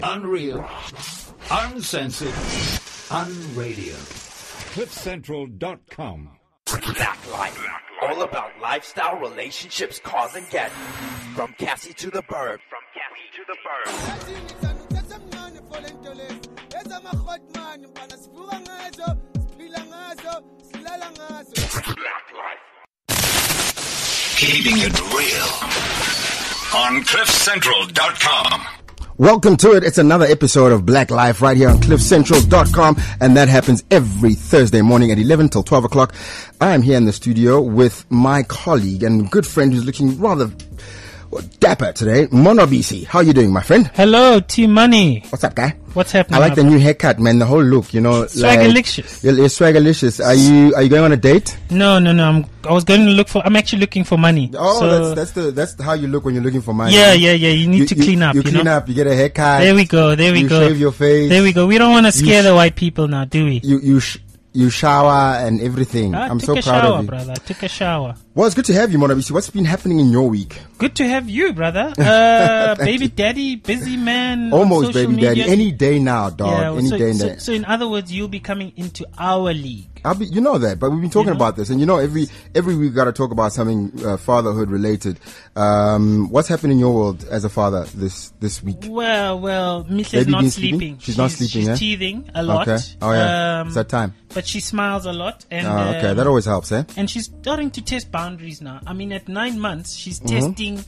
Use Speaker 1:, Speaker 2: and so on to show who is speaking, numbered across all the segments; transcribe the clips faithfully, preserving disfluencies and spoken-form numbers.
Speaker 1: Unreal, uncensored, unradio.
Speaker 2: cliff central dot com.
Speaker 3: Black Life, all about lifestyle, relationships, cars, and gadgets. From Cassie to the Bird. From Cassie to the Bird. Black Life.
Speaker 1: Keeping it real on cliff central dot com.
Speaker 4: Welcome to it. It's another episode of Black Life right here on cliff central dot com, and that happens every Thursday morning at eleven till twelve o'clock. I am here in the studio with my colleague and good friend who's looking rather well, dapper today, Monobisi. How are you doing, my friend?
Speaker 5: Hello, T-Money.
Speaker 4: What's up, guy?
Speaker 5: What's happening?
Speaker 4: I like the new haircut, man. The whole look, you know.
Speaker 5: Swaggerlicious.
Speaker 4: Like, you're, you're swaggerlicious. Are you Are you going on a date?
Speaker 5: No, no, no. I'm. I was going to look for. I'm actually looking for money.
Speaker 4: Oh,
Speaker 5: so,
Speaker 4: that's that's the that's how you look when you're looking for money.
Speaker 5: Yeah, yeah, yeah. You need
Speaker 4: you,
Speaker 5: to
Speaker 4: you,
Speaker 5: clean up.
Speaker 4: You,
Speaker 5: You
Speaker 4: clean
Speaker 5: know?
Speaker 4: up. You get a haircut.
Speaker 5: There we go. There we
Speaker 4: you
Speaker 5: go.
Speaker 4: You shave your face.
Speaker 5: There we go. We don't want to scare
Speaker 4: sh-
Speaker 5: the white people now, do we?
Speaker 4: You you sh- you shower and everything.
Speaker 5: I
Speaker 4: I'm
Speaker 5: took
Speaker 4: so
Speaker 5: a
Speaker 4: proud
Speaker 5: shower,
Speaker 4: of you,
Speaker 5: brother. I took a shower.
Speaker 4: Well, it's good to have you, Monobisi. What's been happening in your week?
Speaker 5: Good to have you, brother. Uh, baby
Speaker 4: you.
Speaker 5: daddy, busy man.
Speaker 4: Almost
Speaker 5: on social
Speaker 4: baby
Speaker 5: media.
Speaker 4: daddy. Any day now, dog.
Speaker 5: Yeah,
Speaker 4: Any
Speaker 5: so,
Speaker 4: day
Speaker 5: so,
Speaker 4: now.
Speaker 5: so in other words, you'll be coming into our league.
Speaker 4: I'll be, you know that, but we've been talking
Speaker 5: You know?
Speaker 4: about this, and you know, every every week we got to talk about something uh, fatherhood related. Um, what's happening in your world as a father this this week?
Speaker 5: Well, well, Miss is
Speaker 4: Baby
Speaker 5: not
Speaker 4: been
Speaker 5: sleeping.
Speaker 4: sleeping? She's not sleeping,
Speaker 5: She's
Speaker 4: eh?
Speaker 5: teething a lot.
Speaker 4: Okay. Oh yeah.
Speaker 5: Um,
Speaker 4: it's that time.
Speaker 5: But she smiles a lot, and
Speaker 4: Oh, okay,
Speaker 5: um,
Speaker 4: that always helps, eh?
Speaker 5: and she's starting to test boundaries now. I mean, at nine months, she's
Speaker 4: Mm-hmm.
Speaker 5: testing,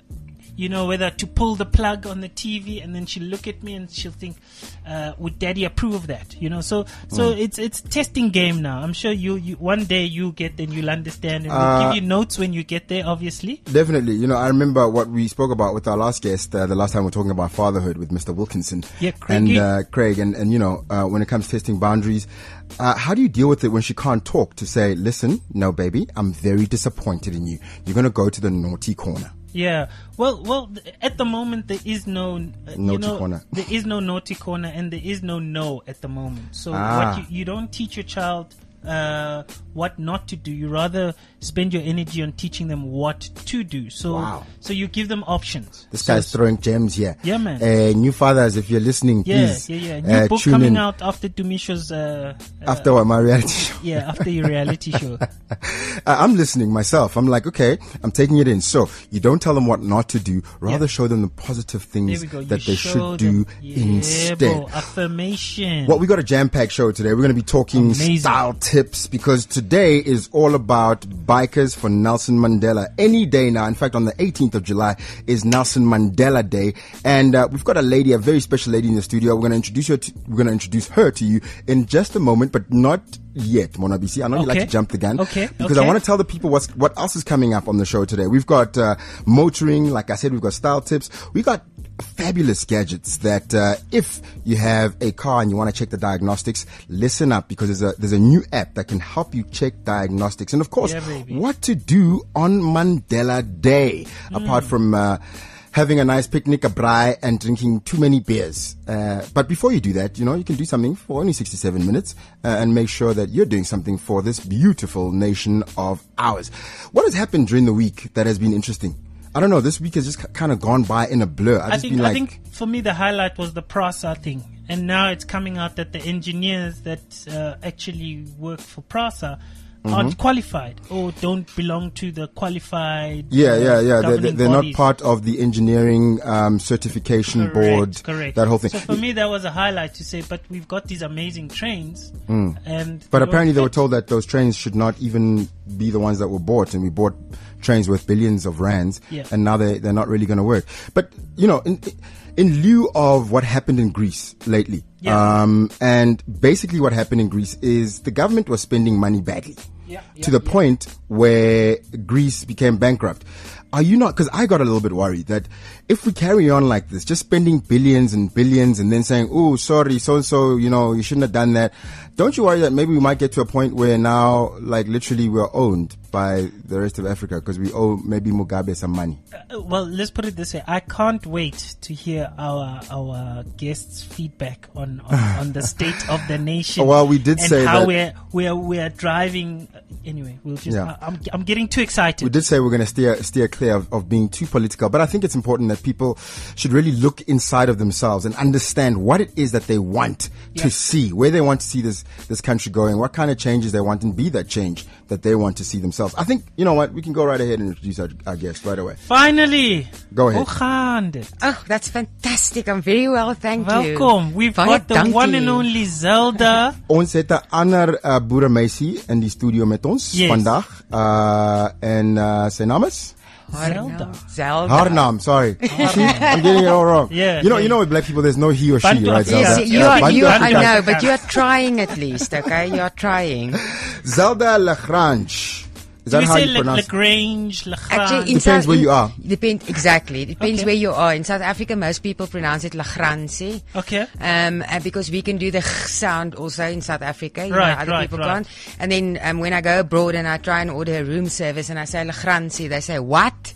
Speaker 5: you know, whether to pull the plug on the T V, and then she'll look at me and she'll think, uh, "Would Daddy approve of that?" You know, so so
Speaker 4: Mm.
Speaker 5: it's it's testing game now. I'm sure you, you one day you get and you'll understand, and we'll
Speaker 4: Uh,
Speaker 5: give you notes when you get there. Obviously,
Speaker 4: Definitely. You know, I remember what we spoke about with our last guest, uh, the last time we were talking about fatherhood with Mister Wilkinson.
Speaker 5: Yeah,
Speaker 4: And
Speaker 5: Craigie.
Speaker 4: uh, Craig. And, and, you know, uh, when it comes to testing boundaries, uh, how do you deal with it when she can't talk to say, listen, no, baby, I'm very disappointed in you. You're going to go to the naughty corner.
Speaker 5: yeah. Well, well, th- at the moment there is no uh, you
Speaker 4: Naughty
Speaker 5: know,
Speaker 4: corner.
Speaker 5: There is no naughty corner, and there is no no at the moment. So
Speaker 4: Ah.
Speaker 5: what you, you don't teach your child uh, what not to do. You rather spend your energy on teaching them what to do. So
Speaker 4: Wow.
Speaker 5: so you give them options.
Speaker 4: This
Speaker 5: So-
Speaker 4: guy's throwing gems here.
Speaker 5: Yeah, man.
Speaker 4: Uh, new fathers, if you're listening,
Speaker 5: Yeah,
Speaker 4: please.
Speaker 5: yeah, yeah. New
Speaker 4: uh,
Speaker 5: book
Speaker 4: tune
Speaker 5: coming
Speaker 4: in
Speaker 5: out after Dumisho's. Uh, uh,
Speaker 4: after what, my reality show.
Speaker 5: yeah, after your reality show.
Speaker 4: Uh, I'm listening myself. I'm like, okay, I'm taking it in. So you don't tell them what not to do. Rather
Speaker 5: Yeah.
Speaker 4: show them the positive
Speaker 5: There
Speaker 4: things
Speaker 5: we go.
Speaker 4: that
Speaker 5: You
Speaker 4: they
Speaker 5: show
Speaker 4: should do
Speaker 5: them- yeah,
Speaker 4: instead.
Speaker 5: bro, affirmation.
Speaker 4: Well, we got a jam-packed show today. We're going to be talking
Speaker 5: Amazing.
Speaker 4: style tips because today is all about bikers for Nelson Mandela. Any day now. In fact, on the eighteenth of July is Nelson Mandela Day, and uh, we've got a lady, a very special lady in the studio. We're going to introduce her. To, we're going to introduce her to you in just a moment, but not yet, Monobisi. I know you like
Speaker 5: Okay.
Speaker 4: to jump the gun,
Speaker 5: Okay,
Speaker 4: because I
Speaker 5: okay.
Speaker 4: want to tell the people what's what else is coming up on the show today. We've got uh, motoring, like I said. We've got style tips. We got fabulous gadgets that uh, if you have a car and you want to check the diagnostics, listen up, because there's a there's a new app that can help you check diagnostics. And of course,
Speaker 5: Yeah, baby.
Speaker 4: what to do on Mandela Day, apart from uh, having a nice picnic, a braai, and drinking too many beers. Uh, but before you do that, you know, you can do something for only sixty-seven minutes uh, and make sure that you're doing something for this beautiful nation of ours. What has happened during the week that has been interesting? I don't know. This week has just kind of gone by in a blur. I've
Speaker 5: I
Speaker 4: just
Speaker 5: think
Speaker 4: been like,
Speaker 5: I think for me the highlight was the PRASA thing, and now it's coming out that the engineers that uh, actually work for PRASA
Speaker 4: Mm-hmm.
Speaker 5: aren't qualified or don't belong to the qualified.
Speaker 4: yeah,
Speaker 5: uh,
Speaker 4: yeah, yeah. They're,
Speaker 5: governing
Speaker 4: they're not
Speaker 5: bodies.
Speaker 4: part of the engineering um, certification
Speaker 5: Correct,
Speaker 4: board.
Speaker 5: correct.
Speaker 4: That whole thing.
Speaker 5: So for me, that was a highlight to say, but we've got these amazing trains, and
Speaker 4: Mm. But
Speaker 5: they
Speaker 4: apparently
Speaker 5: don't
Speaker 4: they were
Speaker 5: fit.
Speaker 4: told that those trains should not even be the ones that were bought, and we bought trains worth billions of rands,
Speaker 5: Yeah.
Speaker 4: and now they they're not really going to work. But you know, in in lieu of what happened in Greece lately,
Speaker 5: Yeah.
Speaker 4: um, and basically what happened in Greece is the government was spending money badly.
Speaker 5: Yeah, yeah,
Speaker 4: to the
Speaker 5: yeah.
Speaker 4: point where Greece became bankrupt. Are you not? Because I got a little bit worried that if we carry on like this, just spending billions and billions and then saying, oh, sorry, so-and-so, you know, you shouldn't have done that. Don't you worry that maybe we might get to a point where now, like, literally we're owned by the rest of Africa because we owe maybe Mugabe some money?
Speaker 5: Uh, well, let's put it this way. I can't wait to hear our our guests' feedback on, on, on the state of the nation.
Speaker 4: Well, we did
Speaker 5: and
Speaker 4: say
Speaker 5: how
Speaker 4: that-
Speaker 5: we're we're we're driving. Anyway, we'll just.
Speaker 4: Yeah.
Speaker 5: I, I'm I'm getting too excited.
Speaker 4: We did say we're going to steer steer clear of, of being too political, but I think it's important that that people should really look inside of themselves and understand what it is that they want
Speaker 5: Yeah.
Speaker 4: to see, where they want to see this, this country going, what kind of changes they want, and be that change that they want to see themselves. I think, you know what, we can go right ahead and introduce our, our guest right away.
Speaker 5: Finally.
Speaker 4: Go ahead.
Speaker 5: Hoe gaan dit?
Speaker 6: Oh, that's fantastic. I'm very well, thank you.
Speaker 5: Welkom. We've
Speaker 6: Baie
Speaker 5: got the
Speaker 6: dankie.
Speaker 5: one and only Zelda.
Speaker 4: Ons het 'n ander uh, boeremeisie in die studio met ons
Speaker 5: Yes.
Speaker 4: vandag. Uh, en uh, sy naam is?
Speaker 5: Zelda.
Speaker 6: Zelda.
Speaker 4: Haar naam, sorry. See, I'm getting it all wrong.
Speaker 5: Yeah,
Speaker 4: you know,
Speaker 5: yeah.
Speaker 4: you know with black people there's no he or she,
Speaker 5: Bantu
Speaker 4: right,
Speaker 5: Afrikaans.
Speaker 4: Zelda?
Speaker 6: Yes, you
Speaker 4: Yeah,
Speaker 6: are,
Speaker 4: Bantu
Speaker 6: you are, I
Speaker 4: Afrikaans.
Speaker 6: know, but you are trying at least, okay? You are trying.
Speaker 4: Zelda Lagrange. Is
Speaker 5: Do
Speaker 4: that
Speaker 5: we
Speaker 4: how
Speaker 5: say
Speaker 4: you
Speaker 5: Le-
Speaker 4: pronounce it?
Speaker 5: Lagrange, Lagrange?
Speaker 6: Actually, in
Speaker 4: Depends
Speaker 6: South,
Speaker 4: where
Speaker 6: in-
Speaker 4: you are.
Speaker 6: Depend, exactly. It depends
Speaker 5: Okay.
Speaker 6: where you are. In South Africa, most people pronounce it Lagrange.
Speaker 5: Okay.
Speaker 6: Um, and because we can do the ch sound also in South Africa, you
Speaker 5: Right,
Speaker 6: know, other
Speaker 5: right,
Speaker 6: people
Speaker 5: right.
Speaker 6: can't. And then um, when I go abroad and I try and order a room service and I say Lagrange, they say what?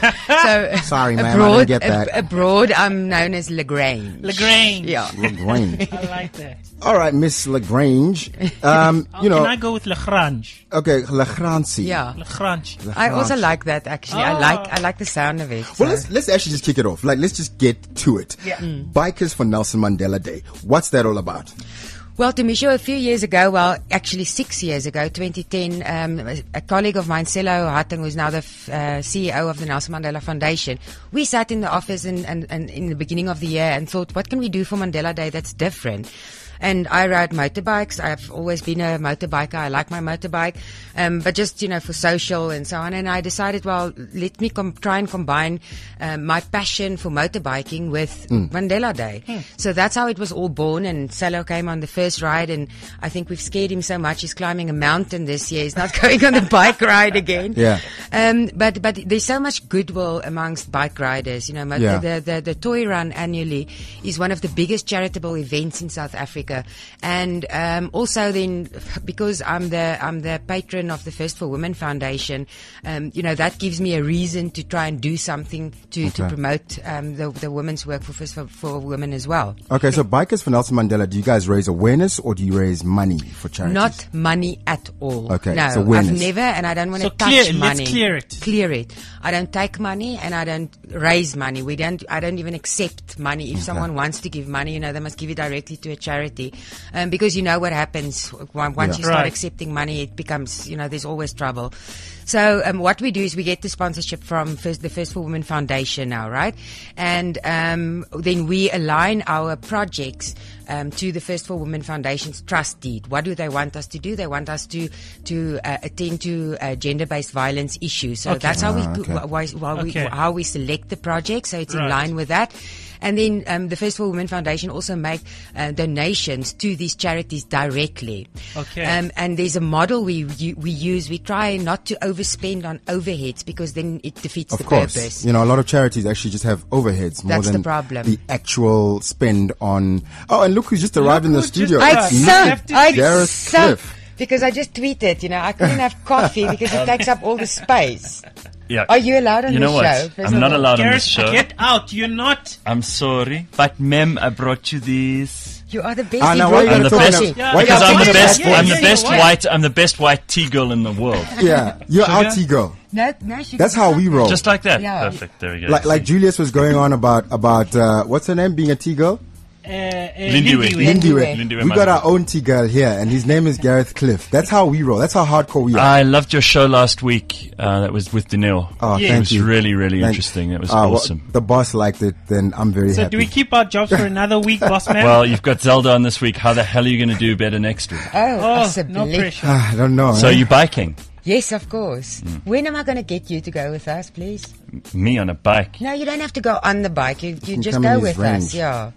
Speaker 6: so
Speaker 4: Sorry, ma'am, I
Speaker 6: abroad,
Speaker 4: didn't get that.
Speaker 6: ab- abroad, I'm known as Lagrange.
Speaker 5: Lagrange.
Speaker 6: Yeah.
Speaker 4: Lagrange.
Speaker 5: I like that.
Speaker 4: All right, Miss Lagrange. Um, you know,
Speaker 5: Can I go with Lagrange?
Speaker 4: okay, Lagrange.
Speaker 6: Yeah.
Speaker 5: Lagrange.
Speaker 6: I also like that actually. I
Speaker 5: Oh.
Speaker 6: like I like the sound of it.
Speaker 4: Well,
Speaker 6: so.
Speaker 4: let's let's actually just kick it off. Like, let's just get to it.
Speaker 5: Yeah. Mm.
Speaker 4: Bikers for Nelson Mandela Day. What's that all about?
Speaker 6: Well, Tumisho, a few years ago, well, actually six years ago, twenty ten, um, a, a colleague of mine, Selo Hatting, who's now the f- uh, C E O of the Nelson Mandela Foundation, we sat in the office and, and, and in the beginning of the year and thought, what can we do for Mandela Day that's different? And I ride motorbikes. I've always been a motorbiker. I like my motorbike. Um, but just, you know, for social and so on. And I decided, well, let me com- try and combine um, my passion for motorbiking with Mandela Day. So that's how it was all born. And Salo came on the first ride. And I think we've scared him so much. He's climbing a mountain this year. He's not going on the bike ride again.
Speaker 4: Yeah.
Speaker 6: Um, but, but there's so much goodwill amongst bike riders. You know, mo-
Speaker 4: Yeah.
Speaker 6: the, the, the Toy Run annually is one of the biggest charitable events in South Africa. And um, also then, because I'm the I'm the patron of the First for Women Foundation, um, you know, that gives me a reason to try and do something to, to
Speaker 4: Okay.
Speaker 6: promote um, the, the women's work for First for, for Women as well.
Speaker 4: Okay, so Bikers for Nelson Mandela, do you guys raise awareness or do you raise money for charities?
Speaker 6: Not money at all.
Speaker 4: Okay,
Speaker 6: no,
Speaker 4: so awareness.
Speaker 6: I've never, and I don't want to
Speaker 5: So
Speaker 6: touch
Speaker 5: clear- let's
Speaker 6: money.
Speaker 5: clear it.
Speaker 6: Clear it. I don't take money, and I don't raise money. We don't. I don't even accept money. If someone wants to give money, you know, they must give it directly to a charity, um, because you know what happens on- once
Speaker 4: Yeah.
Speaker 6: you start
Speaker 5: Right.
Speaker 6: accepting money. It becomes, you know, there's always trouble. So um, what we do is we get the sponsorship from first, the First for Women Foundation now, right? And um, then we align our projects um, to the First for Women Foundation's trust deed. What do they want us to do? They want us to to uh, attend to uh, gender-based violence issues. So
Speaker 5: Okay.
Speaker 6: that's how we,
Speaker 4: Ah, okay.
Speaker 6: wh- why, why we
Speaker 5: Okay.
Speaker 6: how we select the project. So it's in
Speaker 5: Right.
Speaker 6: line with that. And then um, the First for Women Foundation also make uh, donations to these charities directly.
Speaker 5: Okay.
Speaker 6: Um, and there's a model we u- we use. We try not to overspend on overheads because then it defeats
Speaker 4: Of
Speaker 6: the
Speaker 4: course.
Speaker 6: purpose.
Speaker 4: You know, a lot of charities actually just have overheads more
Speaker 6: That's the
Speaker 4: than
Speaker 6: problem.
Speaker 4: the actual spend on. Oh, and look who's just arrived in the
Speaker 5: who just
Speaker 4: studio.
Speaker 5: arrived.
Speaker 6: I
Speaker 5: You
Speaker 6: so,
Speaker 5: have to
Speaker 6: I
Speaker 4: Gareth
Speaker 6: so,
Speaker 4: Cliff.
Speaker 6: because I just tweeted, you know, I couldn't have coffee because it takes up all the space.
Speaker 7: Yeah.
Speaker 6: Are you allowed on
Speaker 7: You
Speaker 6: the
Speaker 7: know what?
Speaker 6: show? First
Speaker 7: I'm
Speaker 6: of
Speaker 7: not
Speaker 6: all.
Speaker 7: allowed on
Speaker 5: Gareth,
Speaker 7: this show.
Speaker 5: get out. You're not.
Speaker 7: I'm sorry, but ma'am, I brought you these.
Speaker 6: You are the best.
Speaker 4: Ah,
Speaker 6: You
Speaker 4: now why
Speaker 6: brought
Speaker 4: you
Speaker 7: I'm
Speaker 4: gotta
Speaker 7: the
Speaker 4: talk
Speaker 7: best.
Speaker 4: in a-
Speaker 5: Yeah,
Speaker 4: why you
Speaker 7: Because
Speaker 4: gotta
Speaker 7: I'm
Speaker 4: talk
Speaker 7: the
Speaker 4: in a
Speaker 7: best.
Speaker 4: bad
Speaker 5: yeah,
Speaker 7: I'm
Speaker 4: voice?
Speaker 7: the
Speaker 5: yeah,
Speaker 7: best
Speaker 5: yeah.
Speaker 7: white. I'm the best white tea girl in the world.
Speaker 4: Yeah, you're our tea girl.
Speaker 6: No, no, she
Speaker 4: That's
Speaker 6: can
Speaker 4: how
Speaker 6: stop
Speaker 4: we
Speaker 6: it.
Speaker 4: roll.
Speaker 7: Just like that.
Speaker 6: Yeah.
Speaker 7: Perfect. There we go.
Speaker 4: Like like Julius was going on about about uh, what's her name being a tea girl.
Speaker 5: Uh, uh,
Speaker 7: Lindiwe.
Speaker 5: Lindiwe.
Speaker 4: Lindiwe.
Speaker 7: Lindiwe
Speaker 4: We got
Speaker 7: Madikizela.
Speaker 4: our own tea girl here, and his name is Gareth Cliff. That's how we roll. That's how hardcore we are.
Speaker 7: I loved your show last week. Uh, that was with Daniil.
Speaker 4: oh,
Speaker 5: yeah.
Speaker 7: It
Speaker 4: thank
Speaker 7: was
Speaker 4: you.
Speaker 7: really, really
Speaker 4: Thank-
Speaker 7: interesting. It was
Speaker 4: Ah, well,
Speaker 7: awesome.
Speaker 4: the boss liked it. Then I'm very
Speaker 5: So
Speaker 4: happy.
Speaker 5: do we keep our jobs for another week, boss man?
Speaker 7: Well, you've got Zelda on this week. How the hell are you going to do better next week?
Speaker 6: Oh,
Speaker 5: oh,
Speaker 6: possibly.
Speaker 5: no pressure.
Speaker 4: Ah, I don't know.
Speaker 7: So
Speaker 4: eh?
Speaker 7: you're biking?
Speaker 6: Yes, of course.
Speaker 7: Mm.
Speaker 6: When am I going to get you to go with us, please?
Speaker 7: Me on a bike?
Speaker 6: No, you don't have to go on the bike. You, you
Speaker 4: can
Speaker 6: just
Speaker 4: come
Speaker 6: go
Speaker 4: in his
Speaker 6: with
Speaker 4: range.
Speaker 6: us. Yeah.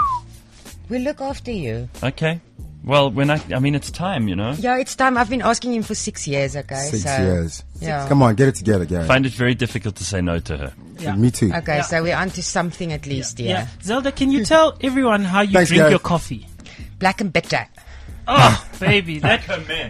Speaker 6: We'll look after you.
Speaker 7: Okay. Well, when I, I mean, it's time, you know.
Speaker 6: Yeah, it's time. I've been asking him for six years, okay?
Speaker 4: Six
Speaker 6: so,
Speaker 4: years.
Speaker 6: Yeah.
Speaker 4: Come on, get it together, Gareth.
Speaker 7: I find it very difficult to say no to her.
Speaker 5: Yeah.
Speaker 4: Me too.
Speaker 6: Okay,
Speaker 5: Yeah.
Speaker 6: so we're on to something at least, yeah.
Speaker 5: Yeah. Zelda, can you tell everyone how you
Speaker 4: Thanks,
Speaker 5: drink
Speaker 4: Gareth.
Speaker 5: your coffee?
Speaker 6: Black and bitter.
Speaker 5: Oh, baby. That,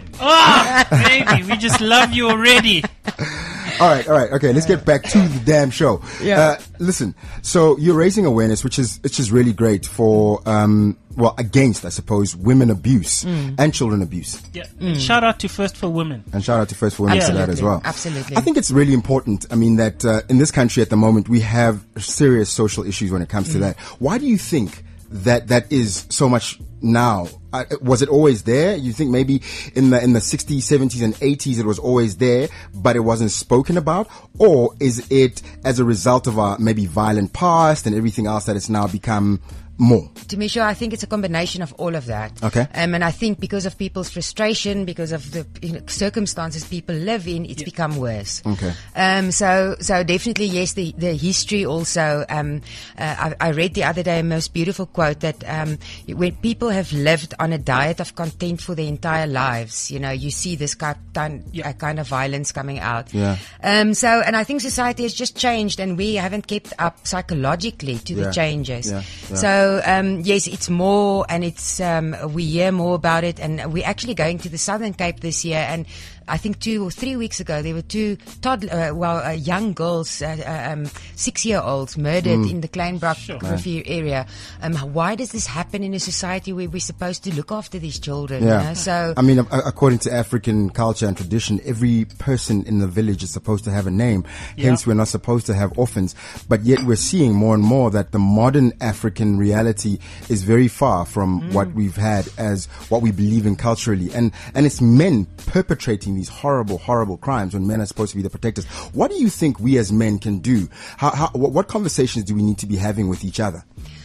Speaker 5: oh, baby. We just love you already.
Speaker 4: All right, all right, okay. Let's get back to the damn show.
Speaker 6: Yeah.
Speaker 4: Uh, listen, so you're raising awareness, which is which is really great for um, well, against, I suppose, women abuse and children abuse.
Speaker 5: Yeah. And shout out to First for Women.
Speaker 4: And shout out to First for Women for that as well.
Speaker 6: Absolutely.
Speaker 4: I think it's really important. I mean, that uh, in this country at the moment, we have serious social issues when it comes to that. Why do you think that that is so much now? Uh, was it always there? You think maybe in the in the sixties, seventies, and eighties it was always there, but it wasn't spoken about? Or is it as a result of our maybe violent past and everything else that it's now become more?
Speaker 6: To me, sure, I think it's a combination of all of that.
Speaker 4: Okay.
Speaker 6: Um, and I think because of people's frustration, because of the you know, circumstances people live in, it's become worse.
Speaker 4: Okay.
Speaker 6: Um, so, so definitely, yes, the, the history also, um, uh, I, I read the other day a most beautiful quote that, um, when people have lived on a diet of content for their entire lives, you know, you see this kind, uh, kind of violence coming out.
Speaker 4: Yeah.
Speaker 6: Um, so, and I think society has just changed and we haven't kept up psychologically to
Speaker 4: Yeah.
Speaker 6: the changes.
Speaker 4: Yeah. Yeah.
Speaker 6: So, um, yes, it's more, and it's um, we hear more about it, and we're actually going to the Southern Cape this year, and I think two or three weeks ago there were two toddler, uh, well, uh, young girls, uh, uh, um, six-year-olds murdered
Speaker 4: Mm.
Speaker 6: in the Kleinbrock
Speaker 5: Sure.
Speaker 6: Rivier area. Um, why does this happen in a society where we're supposed to look after these children?
Speaker 4: Yeah.
Speaker 6: You know? So,
Speaker 4: I mean, a- according to African culture and tradition, every person in the village is supposed to have a name. Hence, we're not supposed to have orphans. But yet we're seeing more and more that the modern African reality is very far from
Speaker 6: Mm.
Speaker 4: what we've had as what we believe in culturally. And, and it's men perpetrating these horrible, horrible crimes when men are supposed to be the protectors. What do you think we as men can do? How, how, what, what conversations do we need to be having with each other?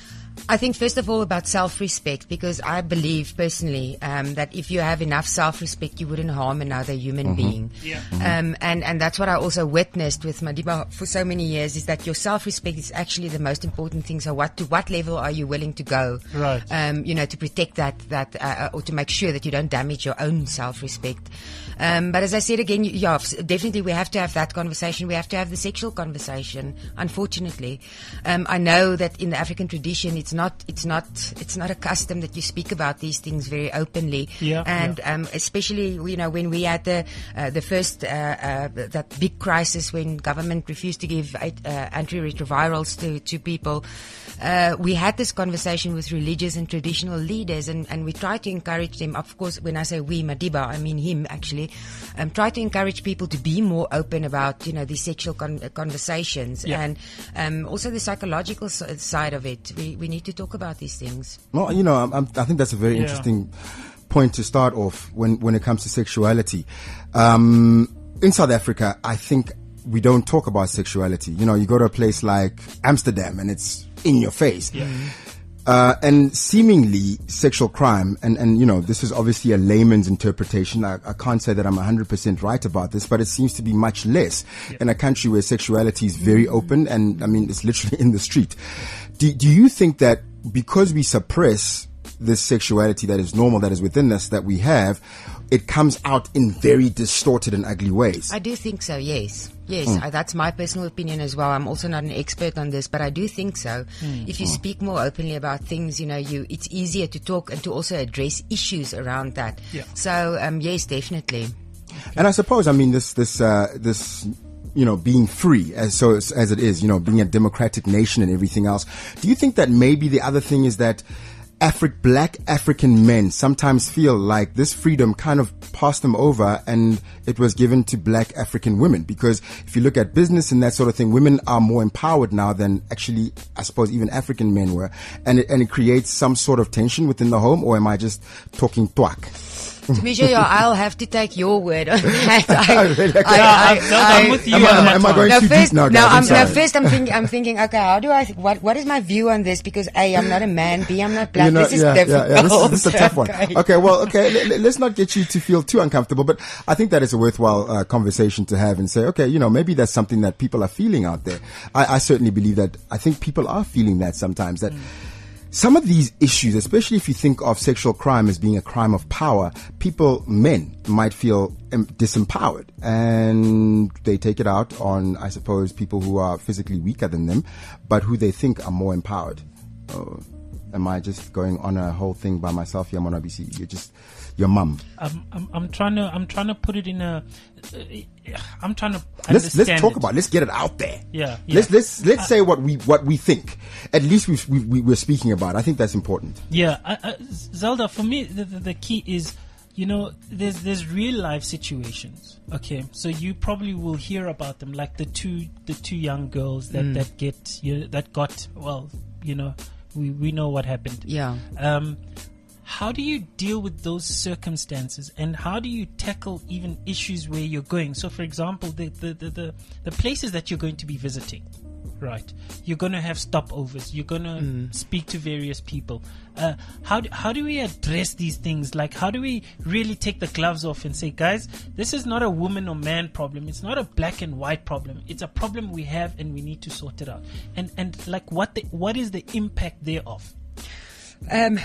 Speaker 6: I think first of all about self-respect, because I believe personally um, that if you have enough self-respect, you wouldn't harm another human being.
Speaker 5: Yeah.
Speaker 6: Um, and and that's what I also witnessed with Madiba for so many years, is that your self-respect is actually the most important thing. So what to what level are you willing to go?
Speaker 5: Right.
Speaker 6: Um, you know, to protect that that uh, or to make sure that you don't damage your own self-respect. Um, but as I said again, yeah, definitely we have to have that conversation. We have to have the sexual conversation. Unfortunately, um, I know that in the African tradition, it's not, it's not, it's not a custom that you speak about these things very openly.
Speaker 5: Yeah,
Speaker 6: and
Speaker 5: yeah.
Speaker 6: Um, especially, you know, when we had the uh, the first uh, uh, that big crisis when government refused to give uh, antiretrovirals to to people. Uh, we had this conversation with religious and traditional leaders, and, and we tried to encourage them. Of course, when I say we, Madiba, I mean him actually. Um, try to encourage people to be more open about, you know, these sexual con- conversations,
Speaker 5: Yeah.
Speaker 6: and um, also the psychological s- side of it. We we need to talk about these things.
Speaker 4: Well, you know, I'm, I'm, I think that's a very
Speaker 5: Yeah.
Speaker 4: interesting point to start off when, when it comes to sexuality. Um, in South Africa, I think we don't talk about sexuality. You know, you go to a place like Amsterdam and it's in your face. Uh, and seemingly sexual crime, and, and, you know, this is obviously a layman's interpretation. I, I can't say that I'm one hundred percent right about this, but it seems to be much less in a country where sexuality is very open, and, I mean, it's literally in the street. Do, do you think that because we suppress this sexuality that is normal, that is within us, that we have, it comes out in very distorted and ugly ways?
Speaker 6: I do think so, yes. Yes,
Speaker 4: Mm.
Speaker 6: uh, that's my personal opinion as well. I'm also not an expert on this, but I do think so. If you speak more openly about things, you know, you it's easier to talk and to also address issues around that.
Speaker 5: Yeah.
Speaker 6: So, um, yes, definitely.
Speaker 4: And I suppose, I mean, this, this, uh, this, you know, being free as so as, as it is, you know, being a democratic nation and everything else. Do you think that maybe the other thing is that Afri- black African men sometimes feel like this freedom kind of passed them over and it was given to black African women? Because if you look at business and that sort of thing, women are more empowered now than actually, I suppose, even African men were. And it, and it creates some sort of tension within the home, or am I just talking twak?
Speaker 6: Tamisha, yeah, I'll have to take your word on that. I,
Speaker 4: Really?
Speaker 6: I, I,
Speaker 5: I'm- no, I'm with you
Speaker 4: Am I,
Speaker 5: on
Speaker 4: am I-
Speaker 5: that
Speaker 4: am I
Speaker 5: one.
Speaker 4: going
Speaker 6: No,
Speaker 4: too
Speaker 6: first,
Speaker 4: deep now, guys?
Speaker 6: no,
Speaker 4: I'm
Speaker 6: I'm, no,
Speaker 4: sorry.
Speaker 6: first I'm thinking, I'm thinking, okay, how do I, what, what is my view on this? Because A, I'm not a man, B, I'm not black.
Speaker 4: You know,
Speaker 6: this is
Speaker 4: yeah,
Speaker 6: difficult.
Speaker 4: yeah, yeah. This is, this is a tough one.
Speaker 6: Okay.
Speaker 4: Okay, well, okay, l- l- let's not get you to feel too uncomfortable, but I think that is a worthwhile uh, conversation to have and say, okay, you know, maybe that's something that people are feeling out there. I, I certainly believe that. I think people are feeling that sometimes, that some of these issues, especially if you think of sexual crime as being a crime of power, people, men, might feel um, disempowered, and they take it out on, I suppose, people who are physically weaker than them, but who they think are more empowered. Oh, Am I just going on a whole thing by myself here, Mona B C? You're just your mum.
Speaker 5: I'm, I'm, I'm trying to, I'm trying to put it in a. Uh, I'm trying to
Speaker 4: Let's
Speaker 5: understand
Speaker 4: let's talk
Speaker 5: it.
Speaker 4: about. It. Let's get it out there.
Speaker 5: Yeah, yeah.
Speaker 4: Let's let's let's uh, say what we what we think. At least we we we we're speaking about. I think that's important.
Speaker 5: Yeah, I, I, Zelda. For me, the, the the key is, you know, there's there's real life situations. Okay, so you probably will hear about them, like the two the two young girls that
Speaker 6: Mm.
Speaker 5: that get you know, that got well, you know, we we know what happened.
Speaker 6: Yeah.
Speaker 5: Um, how do you deal with those circumstances, and how do you tackle even issues where you're going? So, for example, the the the the, the places that you're going to be visiting, right? You're going to have stopovers. You're going to
Speaker 6: Mm.
Speaker 5: speak to various people. Uh, how do, how do we address these things? Like, how do we really take the gloves off and say, guys, this is not a woman or man problem. It's not a black and white problem. It's a problem we have, and we need to sort it out. And and like, what the, what is the impact thereof?
Speaker 6: Um,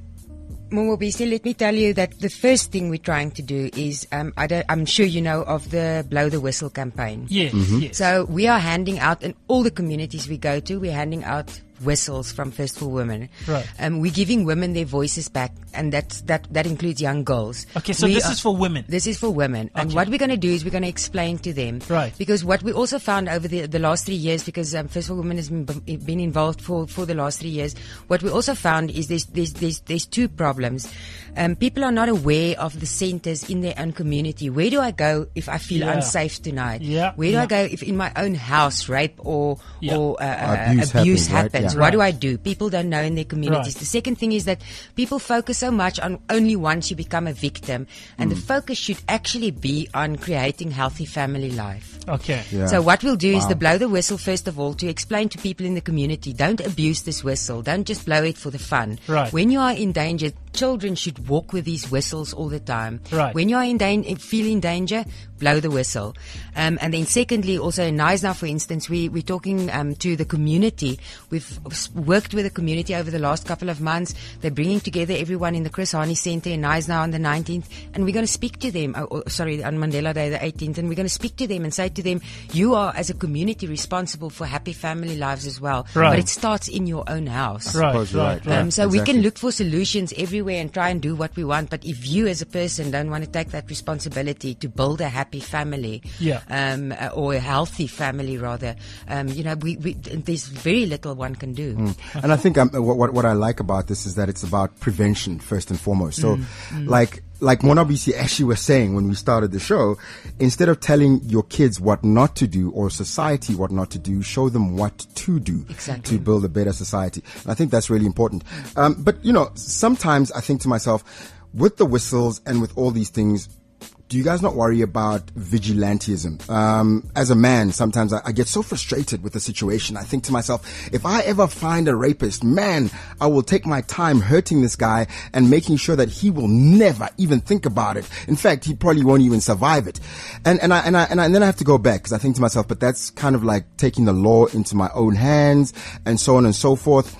Speaker 6: Momo B C, let me tell you that the first thing we're trying to do is, um, I don't, I'm sure you know of the Blow the Whistle campaign.
Speaker 5: Yes, yes.
Speaker 6: So we are handing out, in all the communities we go to, we're handing out whistles from First for Women.
Speaker 5: Right.
Speaker 6: Um, we're giving women their voices back, and that's, that, that includes young girls.
Speaker 5: Okay, so
Speaker 6: We
Speaker 5: this
Speaker 6: are-
Speaker 5: is for women.
Speaker 6: This is for women. And
Speaker 5: Okay.
Speaker 6: what we're going to do is we're going to explain to them.
Speaker 5: Right.
Speaker 6: Because what we also found over the, the last three years, because um, First for Women has been, been involved for, for the last three years, what we also found is there's, there's, there's, there's two problems. Um, people are not aware of the centers in their own community. Where do I go if I feel
Speaker 5: Yeah.
Speaker 6: unsafe tonight?
Speaker 5: Yeah,
Speaker 6: Where do
Speaker 5: yeah.
Speaker 6: I go if in my own house rape or,
Speaker 5: Yeah.
Speaker 6: or uh, uh,
Speaker 4: Abuse
Speaker 6: abuse,
Speaker 4: happens, right?
Speaker 6: happens?
Speaker 4: Yeah.
Speaker 6: What do
Speaker 5: Right.
Speaker 6: I do? People don't know in their communities.
Speaker 5: Right.
Speaker 6: The second thing is that people focus so much on only once you become a victim, and
Speaker 4: Mm.
Speaker 6: the focus should actually be on creating healthy family life.
Speaker 5: Okay.
Speaker 4: Yeah.
Speaker 6: So what we'll do is
Speaker 4: Wow.
Speaker 6: to blow the whistle first of all to explain to people in the community, don't abuse this whistle. Don't just blow it for the fun.
Speaker 5: Right.
Speaker 6: When you are in danger, children should walk with these whistles all the time.
Speaker 5: Right.
Speaker 6: When you are in dan- feel in danger, blow the whistle. Um, and then secondly, also in Nyasna, for instance, we, we're talking um, to the community. We've s- worked with the community over the last couple of months. They're bringing together everyone in the Chris Hani Center in Nyasna on the nineteenth, and we're going to speak to them, oh, oh, sorry, on Mandela Day the eighteenth, and we're going to speak to them and say to them, you are as a community responsible for happy family lives as well.
Speaker 5: Right.
Speaker 6: But it starts in your own house.
Speaker 5: Right,
Speaker 4: Suppose you're
Speaker 5: right,
Speaker 4: right.
Speaker 5: right.
Speaker 6: Um, so we
Speaker 4: Exactly.
Speaker 6: can look for solutions everywhere and try and do what we want. But if you as a person don't want to take that responsibility to build a happy family,
Speaker 5: Yeah.
Speaker 6: um, uh, or a healthy family rather, um, you know, we, we, there's very little one can do.
Speaker 4: Mm. And I think um, what, what what I like about this is that it's about prevention first and foremost. So, like like Mona B C actually was saying when we started the show, instead of telling your kids what not to do or society what not to do, show them what to do
Speaker 6: Exactly.
Speaker 4: to build a better society. And I think that's really important. Um, but you know, sometimes I think to myself, with the whistles and with all these things, do you guys not worry about vigilantism? Um, as a man, sometimes I, I get so frustrated with the situation. I think to myself, if I ever find a rapist, man, I will take my time hurting this guy and making sure that he will never even think about it. In fact, he probably won't even survive it. And, and I, and I, and, I, and then I have to go back because I think to myself, but that's kind of like taking the law into my own hands and so on and so forth.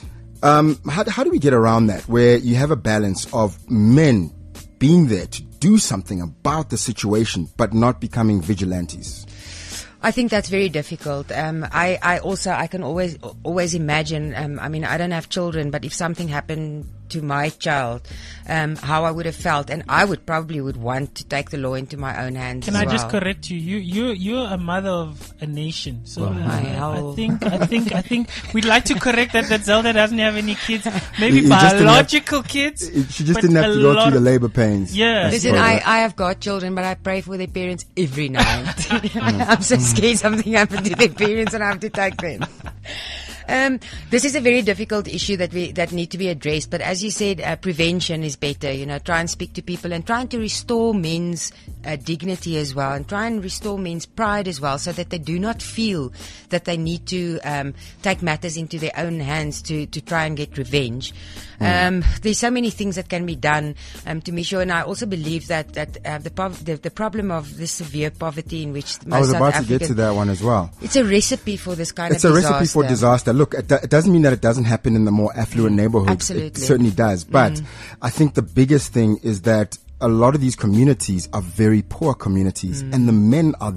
Speaker 4: Um, how, how do we get around that where you have a balance of men being there to do something about the situation, but not becoming vigilantes?
Speaker 6: I think that's very difficult. Um, I, I also, I can always, always imagine, um, I mean, I don't have children, but if something happened to my child, um, how I would have felt, and I would probably would want to take the law into my own hands.
Speaker 5: Can
Speaker 6: as
Speaker 5: I just
Speaker 6: well.
Speaker 5: correct you? You you you're a mother of a nation. So uh,
Speaker 6: my
Speaker 5: I
Speaker 6: hell.
Speaker 5: think I think I think we'd like to correct that that Zelda doesn't have any kids. Maybe
Speaker 4: You- you just didn't have-
Speaker 5: biological kids.
Speaker 4: She just
Speaker 5: but
Speaker 4: didn't have
Speaker 5: a
Speaker 4: to go
Speaker 5: lot
Speaker 4: through the
Speaker 5: of-
Speaker 4: labor pains.
Speaker 5: Yeah.
Speaker 6: Listen,
Speaker 4: Well,
Speaker 6: I, I have got children, but I pray for their parents every night. I'm so scared something happened to their parents and I have to take them. Um, this is a very difficult issue that we that need to be addressed. But as you said, uh, prevention is better. You know, try and speak to people and trying to restore men's uh, dignity as well, and try and restore men's pride as well, so that they do not feel that they need to um, take matters into their own hands to to try and get revenge. Um, there's so many things that can be done um, to make sure, and I also believe that that uh, the, pov- the the problem of the severe poverty in which most
Speaker 4: I was
Speaker 6: South
Speaker 4: about to
Speaker 6: African,
Speaker 4: get to that one as well.
Speaker 6: It's a recipe for this kind
Speaker 4: It's
Speaker 6: of
Speaker 4: a
Speaker 6: disaster.
Speaker 4: recipe for disaster. Look, it, do- it doesn't mean that it doesn't happen in the more affluent neighborhoods.
Speaker 6: Absolutely.
Speaker 4: It certainly does. But I think the biggest thing is that a lot of these communities are very poor communities, and the men are there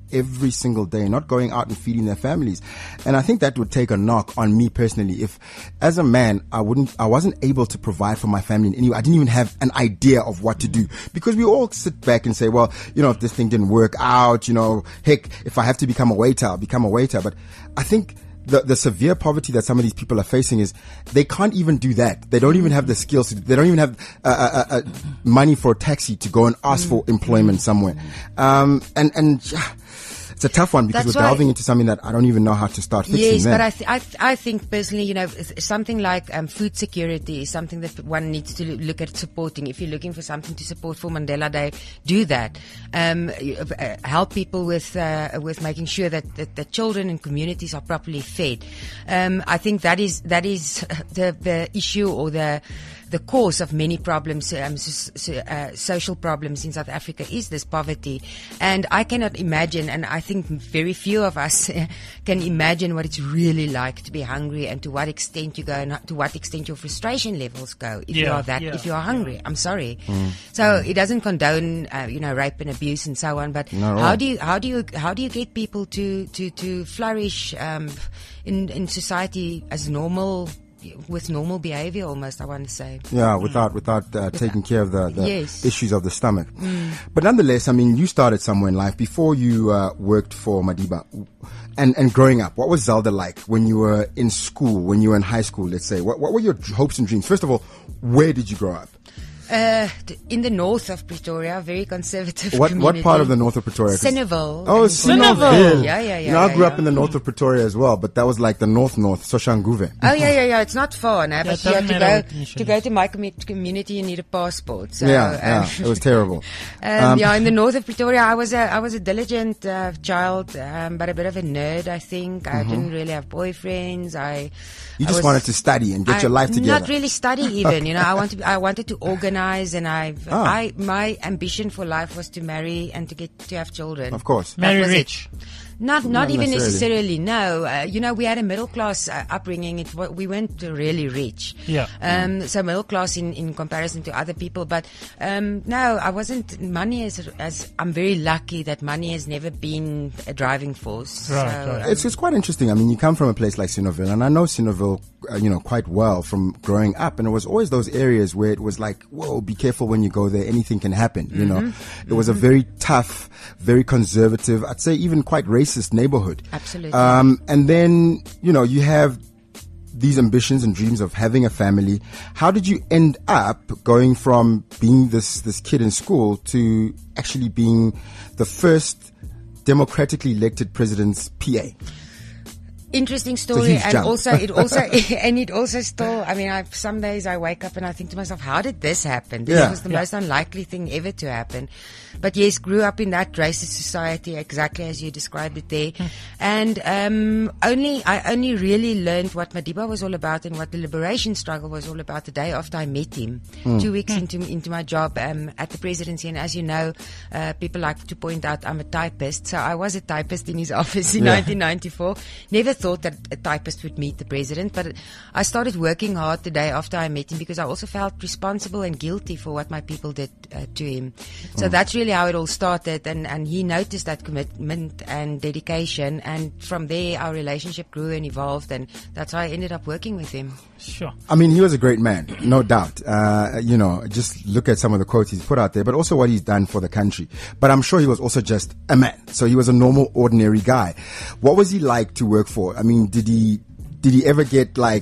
Speaker 4: every single day, not going out and feeding their families. And I think that would take a knock on me personally. If, as a man, I wouldn't, I wasn't able to provide for my family in any way. I didn't even have an idea of what to do, because we all sit back and say, well, you know, if this thing didn't work out, you know, heck, if I have to become a waiter, I'll become a waiter. But I think The, the severe poverty that some of these people are facing is they can't even do that. They don't even have the skills. To, they don't even have uh, uh, uh, money for a taxi to go and ask for employment somewhere. Um, and and yeah, it's a tough one, because
Speaker 6: That's
Speaker 4: we're
Speaker 6: why-
Speaker 4: delving into something that I don't even know how to start fixing.
Speaker 6: Yes,
Speaker 4: then.
Speaker 6: but I, th- I, th- I think personally, you know, s- something like um, food security is something that one needs to lo- look at supporting. If you're looking for something to support for Mandela Day, do that. Um, you- uh, help people with uh, with making sure that, that the children and communities are properly fed. Um, I think that is that is the the issue, or the the cause of many problems, um, so, so, uh, social problems in South Africa, is this poverty. And I cannot imagine, and I think very few of us can imagine what it's really like to be hungry, and to what extent you go, and to what extent your frustration levels go if you
Speaker 5: Yeah,
Speaker 6: are that,
Speaker 5: yeah,
Speaker 6: if you are hungry. I'm sorry. So it doesn't condone, uh, you know, rape and abuse and so on. But
Speaker 4: Not at
Speaker 6: how
Speaker 4: all.
Speaker 6: do you, how do you, how do you get people to to to flourish um, in in society as normal? With normal behavior, almost, I want to say.
Speaker 4: Yeah, without without uh, taking care of the, the
Speaker 6: Yes.
Speaker 4: issues of the stomach. But nonetheless, I mean, you started somewhere in life before you uh, worked for Madiba. And and growing up, what was Zelda like when you were in school, when you were in high school, let's say? What, what were your hopes and dreams? First of all, where did you grow up?
Speaker 6: Uh, t- in the north of Pretoria, very conservative
Speaker 4: What
Speaker 6: community.
Speaker 4: what part of the north of Pretoria? 'Cause-
Speaker 6: Cineville.
Speaker 4: Oh,
Speaker 6: And-
Speaker 4: Cineville.
Speaker 6: Yeah, yeah, yeah.
Speaker 4: You know, I
Speaker 6: yeah,
Speaker 4: grew
Speaker 6: yeah.
Speaker 4: up in the north of Pretoria as well, but that was like the north north, Soshanguve.
Speaker 6: Oh yeah, yeah, yeah. It's not far, no,
Speaker 5: it
Speaker 6: but yeah,
Speaker 5: doesn't
Speaker 6: to
Speaker 5: matter
Speaker 6: go
Speaker 5: what nation
Speaker 6: to go to my commu- community, you need a passport. So,
Speaker 4: yeah,
Speaker 6: um,
Speaker 4: yeah, it was terrible.
Speaker 6: Um,
Speaker 4: Um,
Speaker 6: yeah, in the north of Pretoria, I was a I was a diligent uh, child, um, but a bit of a nerd. I think I didn't really have boyfriends. I
Speaker 4: You
Speaker 6: I
Speaker 4: just
Speaker 6: was-
Speaker 4: wanted to study and get
Speaker 6: I-
Speaker 4: your life together.
Speaker 6: Not really study even, you know. I wanted I wanted to organize, and I
Speaker 4: Ah.
Speaker 6: I my ambition for life was to marry and to get to have children.
Speaker 4: Of course.
Speaker 6: That
Speaker 5: Marry
Speaker 6: was it.
Speaker 5: rich.
Speaker 6: Not, not,
Speaker 4: Not
Speaker 6: even
Speaker 4: necessarily.
Speaker 6: necessarily. No, uh, you know, we had a middle class uh, upbringing. It wa- we weren't really rich.
Speaker 5: Yeah.
Speaker 6: Um. So middle class in, in comparison to other people, but um. No, I wasn't. Money is as I'm very lucky that money has never been a driving force.
Speaker 5: Right,
Speaker 6: so,
Speaker 5: right.
Speaker 6: um,
Speaker 4: It's it's quite interesting. I mean, you come from a place like Cineville, and I know Cineville, uh, you know, quite well from growing up. And it was always those areas where it was like, whoa, be careful when you go there. Anything can happen. You know,
Speaker 6: Mm-hmm.
Speaker 4: it was a very tough, very conservative. I'd say even quite racist neighborhood.
Speaker 6: Absolutely.
Speaker 4: Um, and then you know you have these ambitions and dreams of having a family. How did you end up going from being this this kid in school to actually being the first democratically elected president's P A?
Speaker 6: Interesting
Speaker 4: a
Speaker 6: story,
Speaker 4: huge
Speaker 6: and
Speaker 4: jump.
Speaker 6: also it also and it also still. I mean, I, some days I wake up and I think to myself, how did this happen? This
Speaker 4: Yeah.
Speaker 6: was the most unlikely thing ever to happen. But yes, grew up in that racist society, exactly as you described it there, and um, only I only really learned what Madiba was all about and what the liberation struggle was all about the day after I met him, two weeks into into my job um, at the presidency. And as you know, uh, people like to point out I'm a typist, so I was a typist in his office in
Speaker 4: Yeah.
Speaker 6: nineteen ninety-four. Never thought that a typist would meet the president, but I started working hard the day after I met him because I also felt responsible and guilty for what my people did uh, to him. So that's really how it all started, and, and he noticed that commitment and dedication, and from there our relationship grew and evolved, and that's how I ended up working with him.
Speaker 5: Sure.
Speaker 4: I mean, he was a great man, no doubt. Uh, you know, just look at some of the quotes he's put out there, but also what he's done for the country. But I'm sure he was also just a man. So he was a normal, ordinary guy. What was he like to work for? I mean, did he, did he ever get like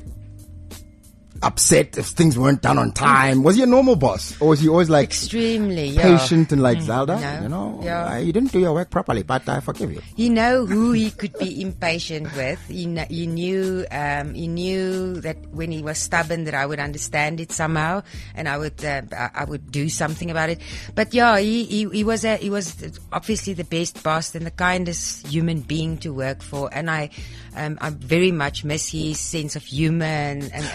Speaker 4: upset if things weren't done on time? Was he a normal boss, or was he always like
Speaker 6: Extremely, yeah.
Speaker 4: patient and like Zelda?
Speaker 6: No,
Speaker 4: You know,
Speaker 6: yeah.
Speaker 4: uh, you didn't do your work properly, but I forgive you.
Speaker 6: He know who he could be impatient with. He, kn- he knew um, he knew that when he was stubborn, that I would understand it somehow, and I would uh, I I would do something about it. But yeah, he, he, he was a, he was obviously the best boss and the kindest human being to work for, and I um, I very much miss his sense of humor and and, and
Speaker 4: Yeah,
Speaker 6: that.
Speaker 4: he had a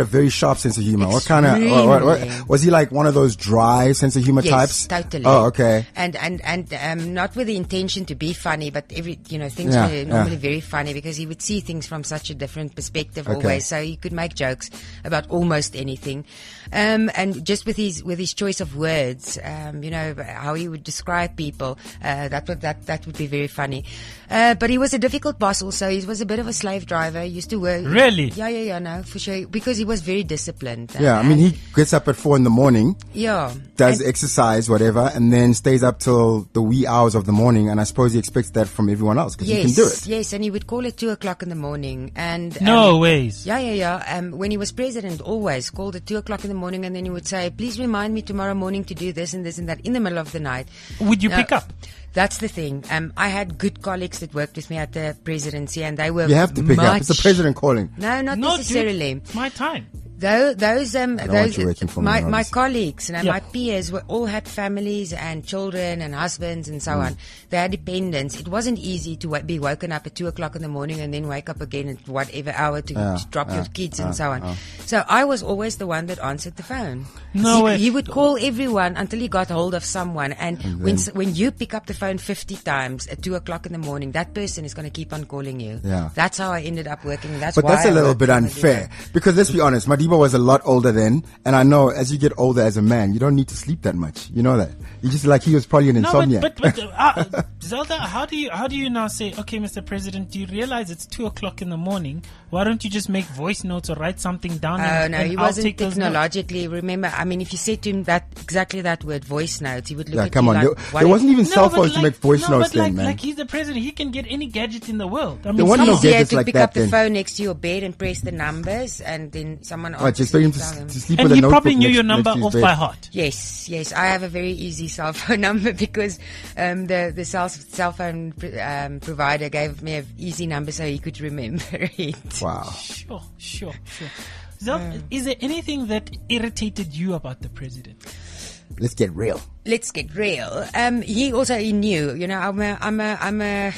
Speaker 4: very sharp sense of humor. What kind of, what, what, what, was he like one of those dry sense of humor
Speaker 6: Yes,
Speaker 4: types?
Speaker 6: totally.
Speaker 4: Oh, okay.
Speaker 6: And and and um, not with the intention to be funny, but every you know things
Speaker 4: Yeah,
Speaker 6: were
Speaker 4: yeah.
Speaker 6: normally very funny because he would see things from such a different perspective
Speaker 4: Okay.
Speaker 6: always. So he could make jokes about almost anything, um, and just with his with his choice of words, um, you know how he would describe people. Uh, that would that that would be very funny. Uh, but he was a difficult boss also. He was a bit of a slave driver. He used to work.
Speaker 5: Really?
Speaker 6: Yeah, yeah, yeah. No, for sure. Because he was very disciplined.
Speaker 4: Yeah, I mean,
Speaker 6: And-
Speaker 4: he gets up at four in the morning,
Speaker 6: yeah
Speaker 4: does
Speaker 6: And-
Speaker 4: exercise, whatever, and then stays up till the wee hours of the morning. And I suppose he expects that from everyone else because he
Speaker 6: Yes,
Speaker 4: can do it.
Speaker 6: yes, and he would call at two o'clock in the morning, and
Speaker 5: No
Speaker 6: um,
Speaker 5: ways.
Speaker 6: Yeah, yeah, yeah. Um, when he was president, always called at two o'clock in the morning, and then he would say, "Please remind me tomorrow morning to do this and this and that" in the middle of the night.
Speaker 5: Would you
Speaker 6: Now,
Speaker 5: pick up?
Speaker 6: That's the thing. Um, I had good colleagues that worked with me at the presidency, and they were.
Speaker 4: You have to pick up. It's the
Speaker 6: much-
Speaker 4: president calling.
Speaker 6: No, not
Speaker 5: No,
Speaker 6: necessarily.
Speaker 5: dude, it's my time.
Speaker 6: Tho- those um
Speaker 4: don't want
Speaker 6: those
Speaker 4: you working for me,
Speaker 6: my, my
Speaker 4: Hollis.
Speaker 6: colleagues and
Speaker 5: Yeah.
Speaker 6: my peers were all had families and children and husbands and so
Speaker 4: Mm.
Speaker 6: on. They had dependents. It wasn't easy to w- be woken up at two o'clock in the morning and then wake up again at whatever hour to,
Speaker 4: Yeah,
Speaker 6: to drop
Speaker 4: yeah,
Speaker 6: your kids
Speaker 4: yeah,
Speaker 6: and so on.
Speaker 4: yeah.
Speaker 6: So I was always the one that answered the phone.
Speaker 5: No
Speaker 6: he,
Speaker 5: way.
Speaker 6: he would call everyone until he got hold of someone. And, when s- when you pick up the phone fifty times at two o'clock in the morning, that person is going to keep on calling you.
Speaker 4: Yeah.
Speaker 6: That's how I ended up working. That's
Speaker 4: But
Speaker 6: why
Speaker 4: that's a
Speaker 6: I
Speaker 4: little
Speaker 6: worked
Speaker 4: bit
Speaker 6: for
Speaker 4: unfair
Speaker 6: Madiba.
Speaker 4: because let's be honest, Madiba was a lot older then, and I know as you get older as a man, you don't need to sleep that much. You know that. You just like he was probably an
Speaker 5: No,
Speaker 4: insomniac.
Speaker 5: but, but, but uh, uh, Zelda, how do you how do you now say, okay, Mister President, do you realize it's two o'clock in the morning? Why don't you just make voice notes or write something down?
Speaker 6: Oh
Speaker 5: and,
Speaker 6: no,
Speaker 5: and
Speaker 6: he
Speaker 5: I'll
Speaker 6: wasn't
Speaker 5: take those notes?
Speaker 6: technologically. Remember, I mean, if you said to him that exactly that word, voice notes, he would look
Speaker 4: yeah,
Speaker 6: at
Speaker 4: come
Speaker 6: you
Speaker 4: on.
Speaker 6: like,
Speaker 4: there,
Speaker 6: what
Speaker 4: there
Speaker 6: is-
Speaker 4: wasn't even
Speaker 5: No,
Speaker 4: cell
Speaker 5: but
Speaker 4: phones to
Speaker 5: like-
Speaker 4: make voice
Speaker 5: no,
Speaker 4: notes
Speaker 5: but like,
Speaker 4: then, man.
Speaker 5: like he's the president, he can get any gadget in the world. I mean,
Speaker 4: There wasn't no
Speaker 5: some-
Speaker 6: easier
Speaker 4: gadgets
Speaker 6: to
Speaker 4: like
Speaker 6: pick
Speaker 4: that
Speaker 6: up the
Speaker 4: then.
Speaker 6: phone next to your bed and press the numbers, and then someone
Speaker 4: What,
Speaker 6: answers
Speaker 4: just expect him
Speaker 6: and
Speaker 4: to,
Speaker 6: tell
Speaker 4: s-
Speaker 6: him.
Speaker 4: to sleep
Speaker 5: and
Speaker 4: with a
Speaker 5: he
Speaker 4: notebook
Speaker 5: probably knew
Speaker 4: next-
Speaker 5: your
Speaker 4: next
Speaker 5: number
Speaker 4: to his
Speaker 5: off
Speaker 4: bed.
Speaker 5: by heart.
Speaker 6: Yes, yes, I have a very easy cell phone number because um, the the cell cell phone pr- um, provider gave me an easy number so he could remember it.
Speaker 4: Wow.
Speaker 5: Sure, sure, sure. Zelda, is there anything that irritated you about the president?
Speaker 4: Let's get real.
Speaker 6: Let's get real. Um, he also he knew, you know, I'm a I'm a I'm a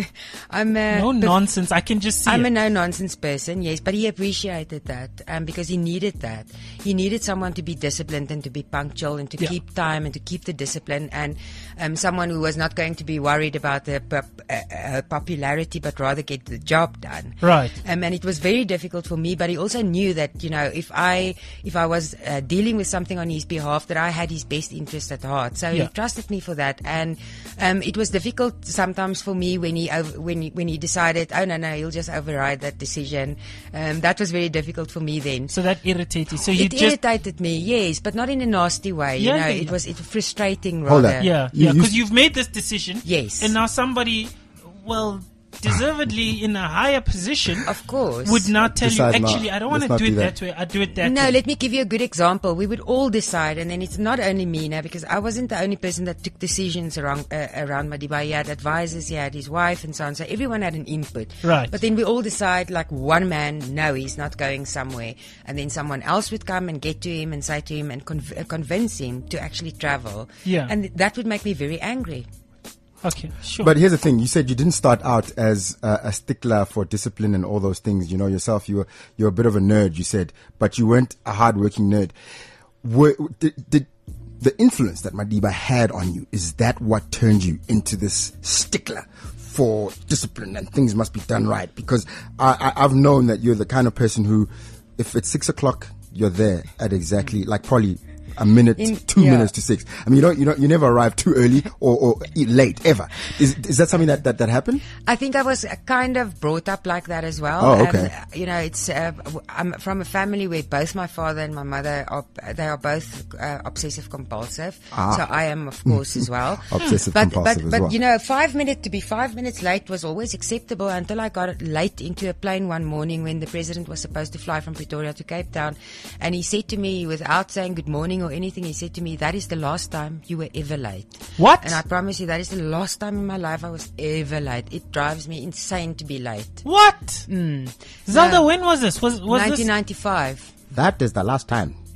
Speaker 6: I'm a
Speaker 5: No nonsense. I can just see
Speaker 6: I'm
Speaker 5: it.
Speaker 6: a no-nonsense person, yes, but he appreciated that um, because he needed that. He needed someone to be disciplined and to be punctual and to
Speaker 5: Yeah.
Speaker 6: keep time and to keep the discipline, and um, someone who was not going to be worried about the pop, uh, uh, popularity, but rather get the job done.
Speaker 5: Right.
Speaker 6: Um, and it was very difficult for me, but he also knew that, you know, if I if I was uh, dealing with something on his behalf, that I had his best interest at heart. So
Speaker 5: Yeah.
Speaker 6: he trusted me for that, and um, it was difficult sometimes for me when he over, when he, when he decided, oh no no, he'll just override that decision. Um, that was very difficult for me then.
Speaker 5: So that irritated you. So you
Speaker 6: It
Speaker 5: just
Speaker 6: irritated me, yes, but not in a nasty way.
Speaker 5: Yeah,
Speaker 6: you know,
Speaker 5: yeah,
Speaker 6: it
Speaker 5: yeah.
Speaker 6: was it was frustrating
Speaker 4: Hold
Speaker 6: rather.
Speaker 4: on.
Speaker 5: yeah,
Speaker 4: You-
Speaker 5: yeah,
Speaker 4: you-
Speaker 5: because you've made this decision.
Speaker 6: Yes.
Speaker 5: And now somebody, well, deservedly in a higher position,
Speaker 6: Of course.
Speaker 5: would now tell
Speaker 4: Decide
Speaker 5: you,
Speaker 4: not-
Speaker 5: actually, I don't want
Speaker 4: let's
Speaker 5: to
Speaker 4: not
Speaker 5: do
Speaker 4: do
Speaker 5: it
Speaker 4: that.
Speaker 5: that way. I do it that
Speaker 6: No,
Speaker 5: way.
Speaker 6: let me give you a good example. We would all decide, and then it's not only me now, because I wasn't the only person that took decisions around uh, around Madiba. He had advisors, he had his wife, and so on. So everyone had an input.
Speaker 5: Right.
Speaker 6: But then we all decide, like one man, no, he's not going somewhere, and then someone else would come and get to him and say to him and conv- uh, convince him to actually travel.
Speaker 5: Yeah.
Speaker 6: And th- that would make me very angry.
Speaker 5: Okay, sure.
Speaker 4: But here's the thing: you said you didn't start out as uh, a stickler for discipline and all those things. You know yourself; you were you're a bit of a nerd. You said, but you weren't a hardworking nerd. Were, did, did the influence that Madiba had on you, is that what turned you into this stickler for discipline and things must be done right? Because I, I, I've known that you're the kind of person who, if it's six o'clock, you're there at exactly like probably a minute,
Speaker 6: In-
Speaker 4: two
Speaker 6: yeah.
Speaker 4: minutes to six. I mean, you don't, you don't, you never arrive too early or, or eat late ever. Is is that something that, that, that happened?
Speaker 6: I think I was uh, kind of brought up like that as well.
Speaker 4: Oh, okay.
Speaker 6: Um, you know, it's uh, w- I'm from a family where both my father and my mother are they are both uh, obsessive compulsive.
Speaker 4: Ah.
Speaker 6: So I am, of course, as well.
Speaker 4: Obsessive
Speaker 6: but,
Speaker 4: compulsive
Speaker 6: but,
Speaker 4: as
Speaker 6: but,
Speaker 4: well.
Speaker 6: you know, five minutes to be five minutes late was always acceptable until I got late into a plane one morning when the president was supposed to fly from Pretoria to Cape Town, and he said to me, without saying good morning or anything, he said to me, "That is the last time you were ever late."
Speaker 5: What?
Speaker 6: And I promise you, that is the last time in my life I was ever late. It drives me insane to be late.
Speaker 5: What?
Speaker 6: Mm.
Speaker 5: Zelda,
Speaker 6: No.
Speaker 5: when was this? Was was
Speaker 6: nineteen
Speaker 5: this?
Speaker 6: ninety-five.
Speaker 4: That is the last time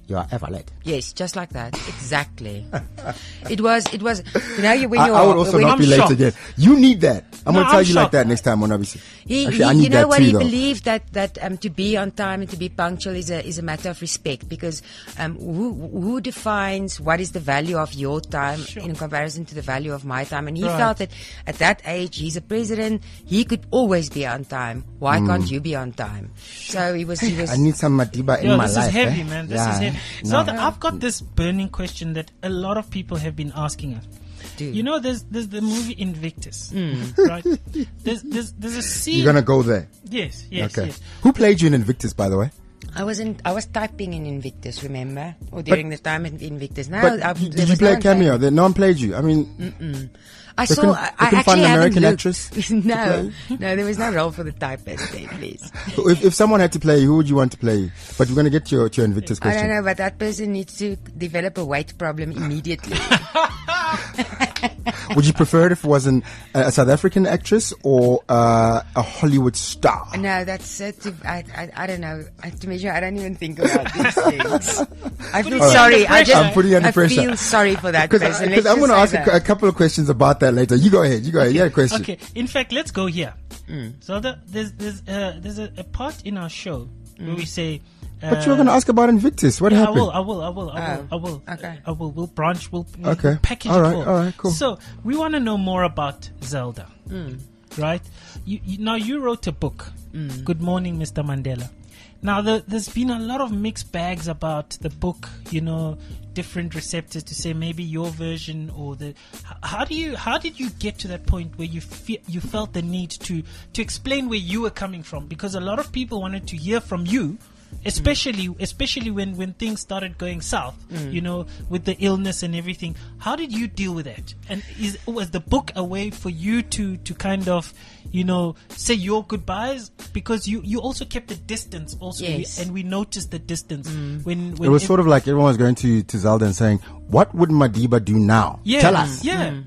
Speaker 4: you are ever late.
Speaker 6: Yes, just like that. Exactly. It was, it was, you know, you- when
Speaker 4: I,
Speaker 6: you
Speaker 4: I
Speaker 6: are,
Speaker 4: would also
Speaker 6: when
Speaker 4: not
Speaker 5: I'm
Speaker 4: be late
Speaker 5: shocked.
Speaker 4: again. You need that. I'm
Speaker 5: No,
Speaker 4: going to tell
Speaker 5: I'm
Speaker 4: you like
Speaker 5: shocked.
Speaker 4: that next time on O B C.
Speaker 6: He,
Speaker 4: Actually,
Speaker 6: he,
Speaker 4: I need
Speaker 6: you know
Speaker 4: that
Speaker 6: what?
Speaker 4: too,
Speaker 6: He
Speaker 4: though.
Speaker 6: believed that that um, to be on time and to be punctual is a is a matter of respect, because um, who who defines what is the value of your time in comparison to the value of my time? And he
Speaker 5: Right.
Speaker 6: felt that at that age, he's a president, he could always be on time. Why can't you be on time? So he was. He was.
Speaker 4: I need some Madiba in
Speaker 5: Yo,
Speaker 4: my
Speaker 5: this
Speaker 4: life.
Speaker 5: is heavy,
Speaker 4: eh?
Speaker 5: man. This
Speaker 4: Yeah,
Speaker 5: is
Speaker 4: eh?
Speaker 5: heavy.
Speaker 4: No.
Speaker 5: So th- I've got this burning question that a lot of people have been asking us.
Speaker 6: Dude.
Speaker 5: You know, there's there's the movie Invictus, right? There's there's there's a scene.
Speaker 4: You're going to go there.
Speaker 5: Yes, yes,
Speaker 4: Okay.
Speaker 5: yes.
Speaker 4: Who played you in Invictus, by the way?
Speaker 6: I wasn't. I was typing in Invictus, remember, or during the time in Invictus. No,
Speaker 4: But
Speaker 6: I,
Speaker 4: did
Speaker 6: there
Speaker 4: you
Speaker 6: was
Speaker 4: play
Speaker 6: no
Speaker 4: a
Speaker 6: one
Speaker 4: cameo?
Speaker 6: playing.
Speaker 4: That no one played you. I mean,
Speaker 6: I
Speaker 4: They
Speaker 6: saw.
Speaker 4: couldn't-
Speaker 6: I,
Speaker 4: they
Speaker 6: I
Speaker 4: couldn't
Speaker 6: actually
Speaker 4: find an
Speaker 6: haven't
Speaker 4: American
Speaker 6: looked.
Speaker 4: actress
Speaker 6: no, no, there was no role for the typist then, please.
Speaker 4: if, if someone had to play you, who would you want to play you? But we're going to get to your, to your Invictus
Speaker 6: I
Speaker 4: question.
Speaker 6: don't know, but that person needs to develop a weight problem immediately.
Speaker 4: Would you prefer it if it was an, a South African actress or uh, a Hollywood star?
Speaker 6: No, that's uh, too, I, I, I don't know. I, to measure, I don't even think about these things. I feel
Speaker 5: All right.
Speaker 6: sorry. I just,
Speaker 4: I'm putting you under
Speaker 6: I
Speaker 4: pressure.
Speaker 6: feel sorry for that
Speaker 4: Because
Speaker 6: person. Let's
Speaker 4: I'm going to
Speaker 6: just
Speaker 4: ask
Speaker 6: say
Speaker 4: a, a
Speaker 6: that.
Speaker 4: couple of questions about that later. You go ahead. You go ahead. You had a question.
Speaker 5: Okay. In fact, let's go here. So the, there's there's uh, there's a, a part in our show where we say. Uh,
Speaker 4: But you were going to ask about Invictus. What
Speaker 5: I
Speaker 4: happened?
Speaker 5: will, I will, I will, I will,
Speaker 6: Oh,
Speaker 5: I will.
Speaker 6: okay.
Speaker 5: I will. We'll branch. We'll, we'll
Speaker 4: Okay.
Speaker 5: we'll package
Speaker 4: All
Speaker 5: it
Speaker 4: right,
Speaker 5: full.
Speaker 4: all right, cool.
Speaker 5: So we want to know more about Zelda,
Speaker 6: Hmm.
Speaker 5: right? You, you, now you wrote a book,
Speaker 6: Hmm.
Speaker 5: Good Morning, Mister Mandela. Now the, there's been a lot of mixed bags about the book. You know, different receptors to say maybe your version or the. h- How do you? How did you get to that point where you fe- you felt the need to to explain where you were coming from? Because a lot of people wanted to hear from you. Especially, especially when, when things started going south, you know, with the illness and everything. How did you deal with that? And is was the book a way for you to, to kind of, you know, say your goodbyes? Because you, you also kept a distance, also,
Speaker 6: Yes.
Speaker 5: and we noticed the distance when, when
Speaker 4: It was sort of like everyone was going to, to Zelda and saying, what would Madiba do now?
Speaker 5: yeah,
Speaker 4: Tell us.
Speaker 5: yeah,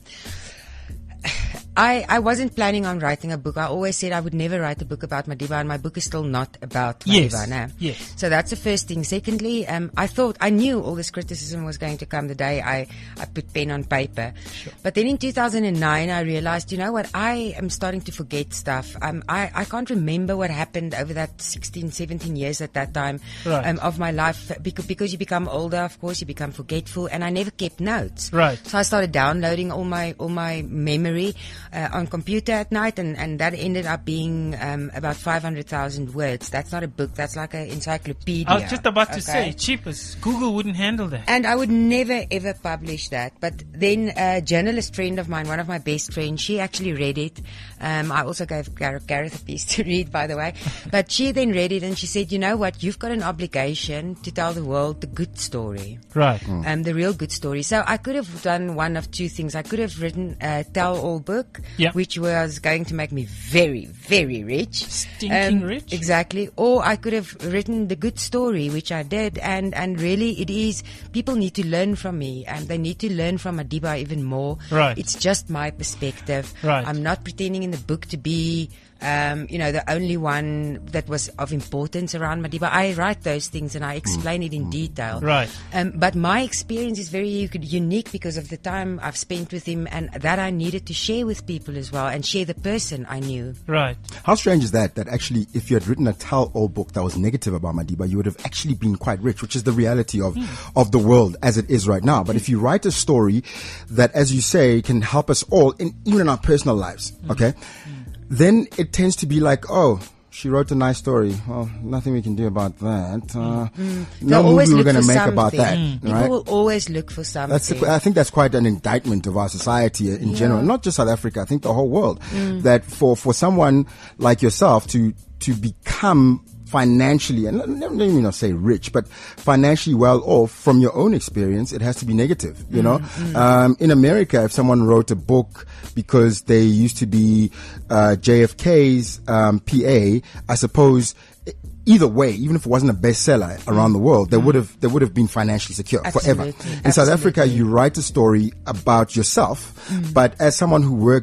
Speaker 6: I, I wasn't planning on writing a book. I always said I would never write a book about Madiba, and my book is still not about
Speaker 5: Yes,
Speaker 6: Madiba. No.
Speaker 5: yes.
Speaker 6: So that's the first thing. Secondly, um, I thought I knew all this criticism was going to come the day I, I put pen on paper. But then in two thousand nine, I realized, you know what, I am starting to forget stuff. Um, I, I can't remember what happened over that sixteen, seventeen years at that time
Speaker 5: Right.
Speaker 6: um, of my life. Because, because you become older, of course, you become forgetful, and I never kept notes.
Speaker 5: Right.
Speaker 6: So I started downloading all my all my memory uh, on computer at night, and, and that ended up being um, about five hundred thousand words. That's not a book. That's like an encyclopedia.
Speaker 5: I was just about to
Speaker 6: okay?
Speaker 5: say, cheapest. Google wouldn't handle that.
Speaker 6: And I would never ever publish that. But then a journalist friend of mine, one of my best friends, she actually read it. Um, I also gave Gar- Gareth a piece to read, by the way. But she then read it and she said, you know what, you've got an obligation to tell the world the good story.
Speaker 5: Right.
Speaker 6: Um, the real good story. So I could have done one of two things. I could have written a tell-all book,
Speaker 5: Yeah.
Speaker 6: which was going to make me very, very rich.
Speaker 5: Stinking rich.
Speaker 6: Exactly. Or I could have written the good story, which I did. And, and really it is, people need to learn from me, and they need to learn from Madiba even more.
Speaker 5: Right.
Speaker 6: It's just my perspective.
Speaker 5: Right.
Speaker 6: I'm not pretending in the book to be um, you know, the only one that was of importance around Madiba. I write those things and I explain it in detail.
Speaker 5: Right.
Speaker 6: Um, but my experience is very u- unique because of the time I've spent with him, and that I needed to share with people as well, and share the person I knew.
Speaker 5: Right.
Speaker 4: How strange is that, that actually if you had written a tell-all book that was negative about Madiba, you would have actually been quite rich, which is the reality of, of the world as it is right now. But if you write a story that, as you say, can help us all, in, even in our personal lives, okay, then it tends to be like, oh, she wrote a nice story. Well, nothing we can do about that. Uh,
Speaker 6: They'll
Speaker 4: no
Speaker 6: always
Speaker 4: movie we're
Speaker 6: look
Speaker 4: going to
Speaker 6: for
Speaker 4: make about that.
Speaker 6: something. People
Speaker 4: Right?
Speaker 6: will always look for something.
Speaker 4: That's the, I think that's quite an indictment of our society in general, not just South Africa. I think the whole world. That for for someone like yourself to to become financially, and let let me not say rich, but financially well off from your own experience, it has to be negative. You know, um, in America, if someone wrote a book because they used to be uh, J F K's um, P A, I suppose. Either way, even if it wasn't a bestseller around the world, they would have they would have been financially secure forever.
Speaker 6: Absolutely.
Speaker 4: In South Africa,
Speaker 6: Absolutely.
Speaker 4: you write a story about yourself, but as someone who worked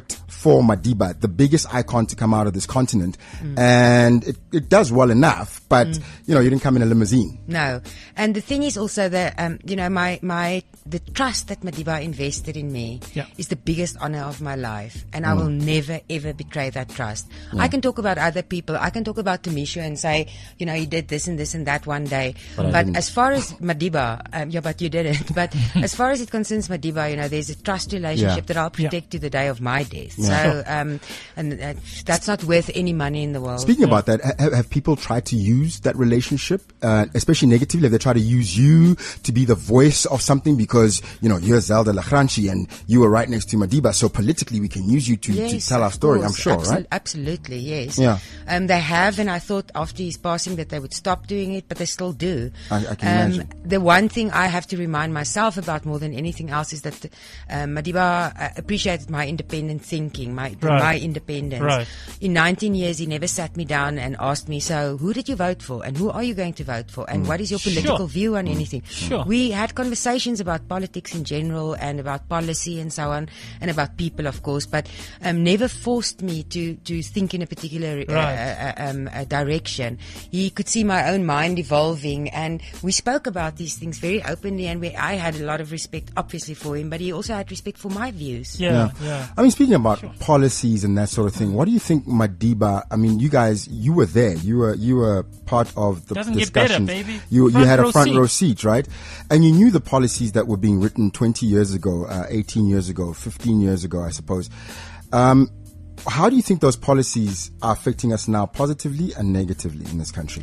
Speaker 4: for Madiba, the biggest icon to come out of this continent. Mm. And it, it does well enough, but, mm. you know, you didn't come in a limousine.
Speaker 6: No. And the thing is also that, um, you know, my, my, the trust that Madiba invested in me
Speaker 5: yeah.
Speaker 6: is the biggest honor of my life. And mm. I will never, ever betray that trust.
Speaker 4: Yeah.
Speaker 6: I can talk about other people. I can talk about Tamisha and say, you know, he did this and this and that one day.
Speaker 4: But,
Speaker 6: but as far as Madiba, um, yeah, but you didn't. But as far as it concerns Madiba, you know, there's a trust relationship
Speaker 4: yeah.
Speaker 6: that I'll protect
Speaker 5: yeah.
Speaker 6: to the day of my death.
Speaker 4: Yeah.
Speaker 6: So, um, and uh, that's not worth any money in the world.
Speaker 4: Speaking yeah. about that, have, have people tried to use that relationship, uh, especially negatively? Have they tried to use you to be the voice of something because, you know, you're Zelda Lachranchi and you were right next to Madiba, so politically we can use you to,
Speaker 6: yes,
Speaker 4: to tell our story,
Speaker 6: course.
Speaker 4: I'm sure,
Speaker 6: Absol-
Speaker 4: right?
Speaker 6: Absolutely, yes.
Speaker 4: Yeah.
Speaker 6: Um, they have, and I thought after his passing that they would stop doing it, but they still do.
Speaker 4: I, I can
Speaker 6: um,
Speaker 4: imagine.
Speaker 6: The one thing I have to remind myself about more than anything else is that um, Madiba uh, appreciated my independent thinking, my
Speaker 5: Right.
Speaker 6: my independence.
Speaker 5: Right.
Speaker 6: In nineteen years, he never sat me down and asked me, so who did you vote for? And who are you going to vote for? And
Speaker 4: Mm.
Speaker 6: what is your political
Speaker 5: Sure.
Speaker 6: view on anything?
Speaker 5: Sure.
Speaker 6: We had conversations about politics in general and about policy and so on, and about people, of course, but um, never forced me to, to think in a particular uh,
Speaker 5: Right.
Speaker 6: uh, um, uh, direction. He could see my own mind evolving, and we spoke about these things very openly, and we, I had a lot of respect, obviously, for him, but he also had respect for my views.
Speaker 5: Yeah, yeah.
Speaker 4: I mean, speaking about policies and that sort of thing, what do you think Madiba, I mean, you guys, you were there, you were, you were part of the
Speaker 5: Doesn't get better,
Speaker 4: discussions.
Speaker 5: baby.
Speaker 4: You, you
Speaker 5: Front
Speaker 4: had a
Speaker 5: row
Speaker 4: front
Speaker 5: seat.
Speaker 4: row seat, right? And you knew the policies that were being written twenty years ago, uh, eighteen years ago, fifteen years ago, I suppose. Um, how do you think those policies are affecting us now positively and negatively in this country?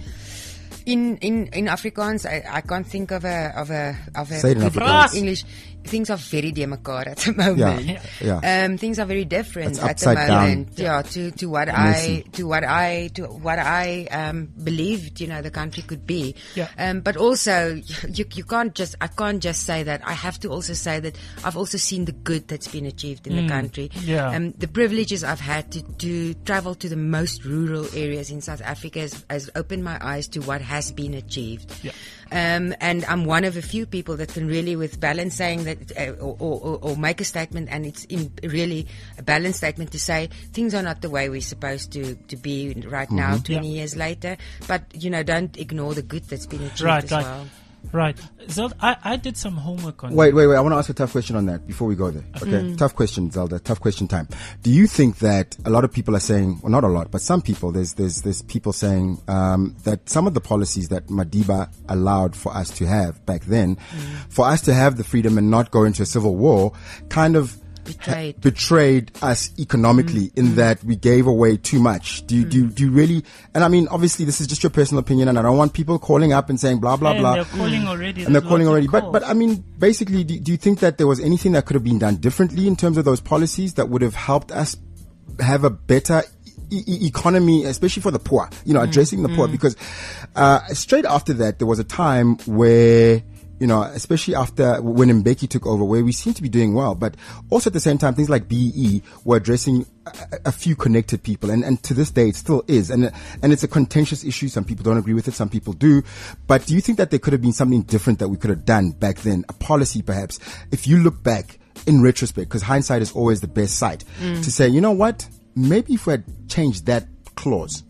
Speaker 6: In in in Afrikaans, I, I can't think of a of a of a
Speaker 4: Say it in
Speaker 6: good
Speaker 4: Afrikaans.
Speaker 6: English. Things are very demakaar at the moment.
Speaker 4: Yeah, yeah.
Speaker 6: Um, things are very different
Speaker 4: It's
Speaker 6: at the
Speaker 4: upside down.
Speaker 6: moment. Yeah, to to what
Speaker 4: Messy.
Speaker 6: I to what I to what I um believed, you know, the country could be.
Speaker 5: Yeah.
Speaker 6: Um, but also you you can't just I can't just say that. I have to also say that I've also seen the good that's been achieved in the country.
Speaker 5: yeah.
Speaker 6: Um, the privileges I've had to to travel to the most rural areas in South Africa has, has opened my eyes to what has been achieved.
Speaker 5: Yeah.
Speaker 6: Um, and I'm one of a few people that can really, with balance, saying that, uh, or, or, or make a statement, and it's in really a balanced statement to say things are not the way we're supposed to, to be right now, twenty
Speaker 5: Yeah.
Speaker 6: years later. But you know, don't ignore the good that's been achieved
Speaker 5: Right,
Speaker 6: as
Speaker 5: right.
Speaker 6: well.
Speaker 5: Right. Zelda, I, I did some homework on
Speaker 4: Wait, wait, wait. I want to ask a tough question on that before we go there. Okay. Tough question, Zelda. Tough question time. Do you think that a lot of people are saying, well, not a lot, but some people, there's, there's, there's people saying, um, that some of the policies that Madiba allowed for us to have back then, for us to have the freedom and not go into a civil war, kind of
Speaker 6: Betrayed.
Speaker 4: betrayed us economically in that we gave away too much. Do you, do you, do you really, and I mean, obviously this is just your personal opinion and I don't want people calling up and saying blah, blah,
Speaker 5: and
Speaker 4: blah.
Speaker 5: they're calling already.
Speaker 4: And they're
Speaker 5: There's
Speaker 4: calling
Speaker 5: lots
Speaker 4: already.
Speaker 5: of
Speaker 4: But,
Speaker 5: calls.
Speaker 4: but I mean, basically, do, do you think that there was anything that could have been done differently in terms of those policies that would have helped us have a better e- e- economy, especially for the poor, you know, addressing the poor? Because, uh, straight after that, there was a time where, you know, especially after when Mbeki took over, where we seem to be doing well, but also at the same time, things like B E E were addressing a, a few connected people, and, and to this day it still is, and and it's a contentious issue. Some people don't agree with it, some people do. But do you think that there could have been something different that we could have done back then, a policy perhaps, if you look back in retrospect, because hindsight is always the best sight, to say, you know what, maybe if we had changed that clause.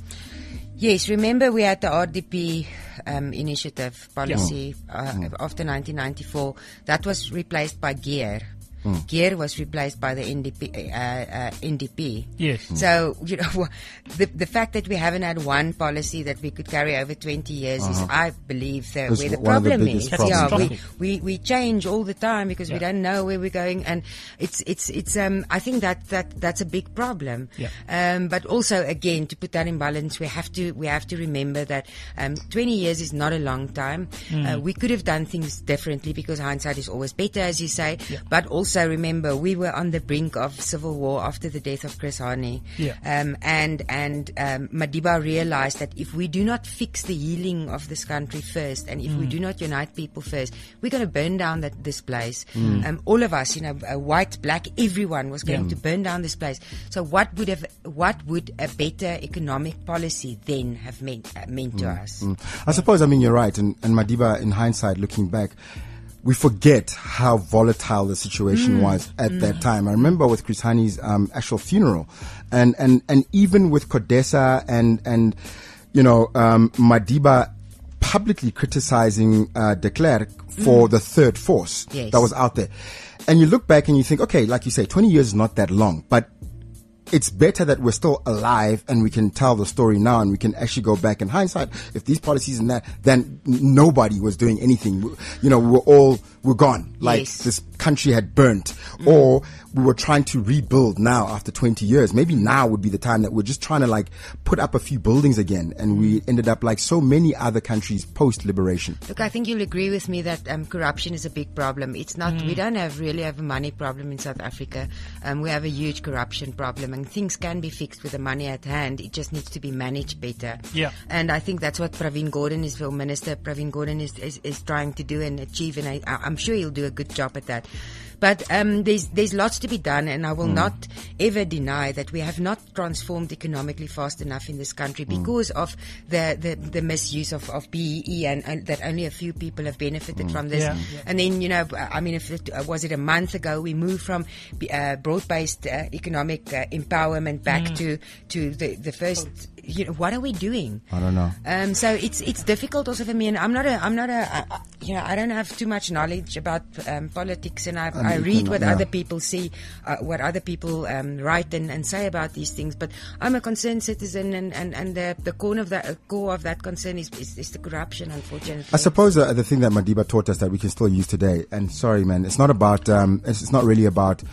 Speaker 6: Yes, remember we had the R D P um, initiative policy uh, after nineteen ninety-four. That was replaced by GEAR. Mm. GEAR was replaced by the N D P. Uh, uh, N D P.
Speaker 5: Yes.
Speaker 6: So, you know, the the fact that we haven't had one policy that we could carry over twenty years
Speaker 4: Uh-huh.
Speaker 6: is, I believe, the,
Speaker 4: It's
Speaker 6: where the
Speaker 4: one of the
Speaker 6: problem
Speaker 4: biggest
Speaker 6: is.
Speaker 5: problems,
Speaker 6: Yeah,
Speaker 5: yeah.
Speaker 6: we, we we change all the time because
Speaker 5: Yeah.
Speaker 6: we don't know where we're going, and it's it's it's um I think that that that's a big problem.
Speaker 5: Yeah.
Speaker 6: Um, but also again, to put that in balance, we have to we have to remember that um, twenty years is not a long time. Uh, we could have done things differently because hindsight is always better, as you say.
Speaker 5: Yeah.
Speaker 6: But also remember, we were on the brink of civil war after the death of Chris Hani.
Speaker 5: Yeah.
Speaker 6: Um, and and um, Madiba realized that if we do not fix the healing of this country first, and if we do not unite people first, we're going to burn down that, this place. Um, all of us, you know, uh, white, black, everyone was going
Speaker 5: Yeah.
Speaker 6: to burn down this place. So what would have, what would a better economic policy then have meant uh, meant to us?
Speaker 4: I suppose, I mean, you're right. And, and Madiba, in hindsight, looking back, we forget how volatile the situation
Speaker 6: Mm.
Speaker 4: was at that time. I remember with Chris Hani's um, actual funeral, and, and, and even with Codesa and, and you know, um, Madiba publicly criticizing uh, de Klerk for the third force
Speaker 6: Yes.
Speaker 4: that was out there. And you look back and you think, okay, like you say, twenty years is not that long, but it's better that we're still alive and we can tell the story now and we can actually go back in hindsight. If these policies and that, then n- nobody was doing anything. We- You know, we were all, we're gone. Like
Speaker 6: Yes.
Speaker 4: this country had burnt, or we were trying to rebuild now after twenty years. Maybe now would be the time that we're just trying to like put up a few buildings again. And we ended up like so many other countries post liberation.
Speaker 6: Look, I think you'll agree with me that um, corruption is a big problem. It's not. We don't have really have a money problem in South Africa. Um, we have a huge corruption problem, and things can be fixed with the money at hand. It just needs to be managed better.
Speaker 5: Yeah.
Speaker 6: And I think that's what Pravin Gordhan is, well, Minister Pravin Gordhan is, is is trying to do and achieve, and I, I'm sure he'll do a good job at that. But um, there's there's lots to be done, and I will not ever deny that we have not transformed economically fast enough in this country because of the, the, the misuse of, of B E E, and, and that only a few people have benefited from this.
Speaker 5: Yeah, yeah.
Speaker 6: And then, you know, I mean, if it, uh, was it a month ago, we moved from uh, broad-based uh, economic uh, empowerment back to to the the first. You know, what are we doing?
Speaker 4: I don't know.
Speaker 6: Um, so it's it's difficult also for me, and I'm not a I'm not a uh, you know I don't have too much knowledge about um, politics, and I, I read what
Speaker 4: yeah.
Speaker 6: other people see, uh, what other people um, write and, and say about these things. But I'm a concerned citizen, and, and, and the the core of that uh, core of that concern is, is is the corruption, unfortunately.
Speaker 4: I suppose uh, the thing that Madiba taught us that we can still use today, and sorry, man, it's not about, um, it's, it's not really about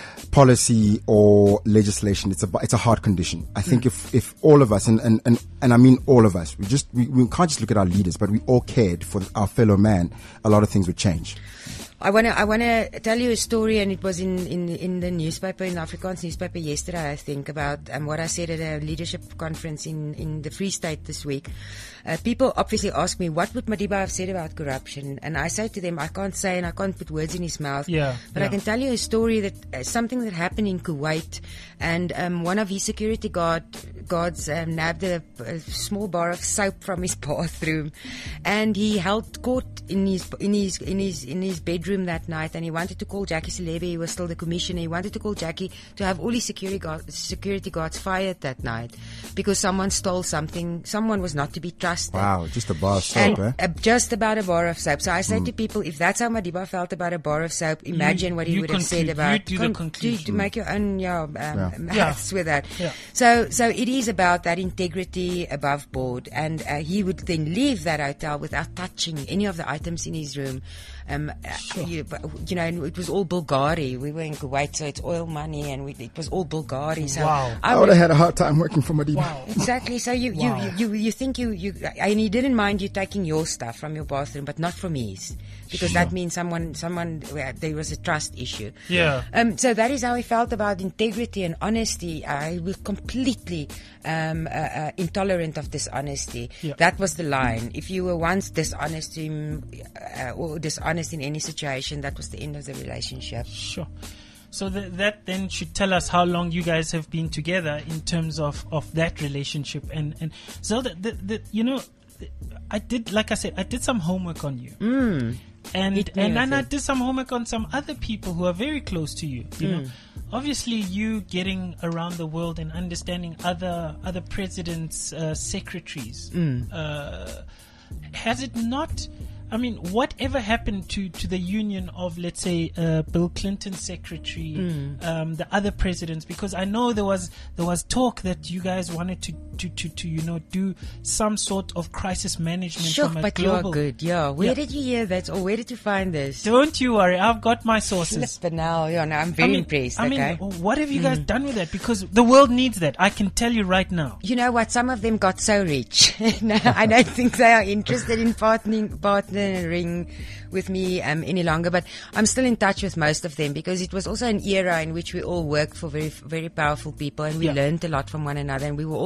Speaker 4: policy or legislation. It's a, it's a heart condition. I think if, if all of us, and, and, and, and I mean all of us, we just, we, we can't just look at our leaders, but we all cared for our fellow man, a lot of things would change.
Speaker 6: I want to I want to tell you a story, and it was in, in, in the newspaper, in the Afrikaans newspaper yesterday, I think, about um, what I said at a leadership conference in, in the Free State this week. Uh, people obviously ask me, what would Madiba have said about corruption? And I say to them, I can't say, and I can't put words in his mouth.
Speaker 5: Yeah,
Speaker 6: but
Speaker 5: yeah.
Speaker 6: I can tell you a story that uh, something that happened in Kuwait, and um, one of his security guard guards um, nabbed a, a small bar of soap from his bathroom, and he held court in his in his in his in his bedroom that night, and he wanted to call Jackie Selebi. He was still the commissioner. He wanted to call Jackie to have all his security guard, security guards fired that night because someone stole something. Someone was not to be trusted.
Speaker 4: Wow, just a bar of soap,
Speaker 6: And
Speaker 4: eh?
Speaker 6: uh, just about a bar of soap. So I say to people, if that's how Madiba felt about a bar of soap, imagine what he
Speaker 5: you
Speaker 6: would have said
Speaker 5: conclude.
Speaker 6: about.
Speaker 5: You do the
Speaker 6: con-
Speaker 5: conclusion.
Speaker 6: to make your own yeah, um, maths
Speaker 5: Yeah.
Speaker 6: with that.
Speaker 5: Yeah.
Speaker 6: So, so it is about that integrity above board, and uh, he would then leave that hotel without touching any of the items in his room. Um, uh, you, you know, and it was all Bulgari. We were in Kuwait, so it's oil money, and we, it was all Bulgari. So
Speaker 5: Wow.
Speaker 6: I
Speaker 4: I would have had a hard time working for Madiba.
Speaker 5: Wow.
Speaker 6: Exactly. So you,
Speaker 5: Wow.
Speaker 6: you, you, you think you, you, and he didn't mind you taking your stuff from your bathroom, but not from his, because that means someone, someone, well, there was a trust issue.
Speaker 5: Yeah.
Speaker 6: Um, so that is how he felt about integrity and honesty. I was completely um, uh, uh, intolerant of dishonesty.
Speaker 5: Yeah.
Speaker 6: That was the line. If you were once dishonest to him, uh, or dishonest in any situation, that was the end of the relationship.
Speaker 5: Sure. So th- that then should tell us how long you guys have been together in terms of, of that relationship. And, and so, the, the, the, you know, I did, like I said, I did some homework on you.
Speaker 6: Mm.
Speaker 5: And,
Speaker 6: Hit me
Speaker 5: and
Speaker 6: with
Speaker 5: then I
Speaker 6: it.
Speaker 5: did some homework on some other people who are very close to you. You know, obviously you getting around the world and understanding other other presidents' uh, secretaries. Uh, has it not? I mean, whatever happened to, to the union of, let's say, uh, Bill Clinton's secretary,
Speaker 6: Mm.
Speaker 5: um, the other presidents? Because I know there was there was talk that you guys wanted to, to, to, to you know do some sort of crisis management
Speaker 6: Sure,
Speaker 5: from a
Speaker 6: but
Speaker 5: global.
Speaker 6: you're good. Yeah. Where
Speaker 5: Yeah.
Speaker 6: did you hear that, or where did you find this?
Speaker 5: Don't you worry, I've got my sources.
Speaker 6: But now, yeah, no, I'm very
Speaker 5: I mean,
Speaker 6: impressed.
Speaker 5: I
Speaker 6: okay.
Speaker 5: mean, what have you guys done with that? Because the world needs that. I can tell you right now.
Speaker 6: You know what? Some of them got so rich. No, I don't think they are interested in partnering, partnering with me um, any longer. But I'm still in touch with most of them because it was also an era in which we all worked for very, very powerful people, and we
Speaker 5: Yeah.
Speaker 6: learned a lot from one another. And we were all rookies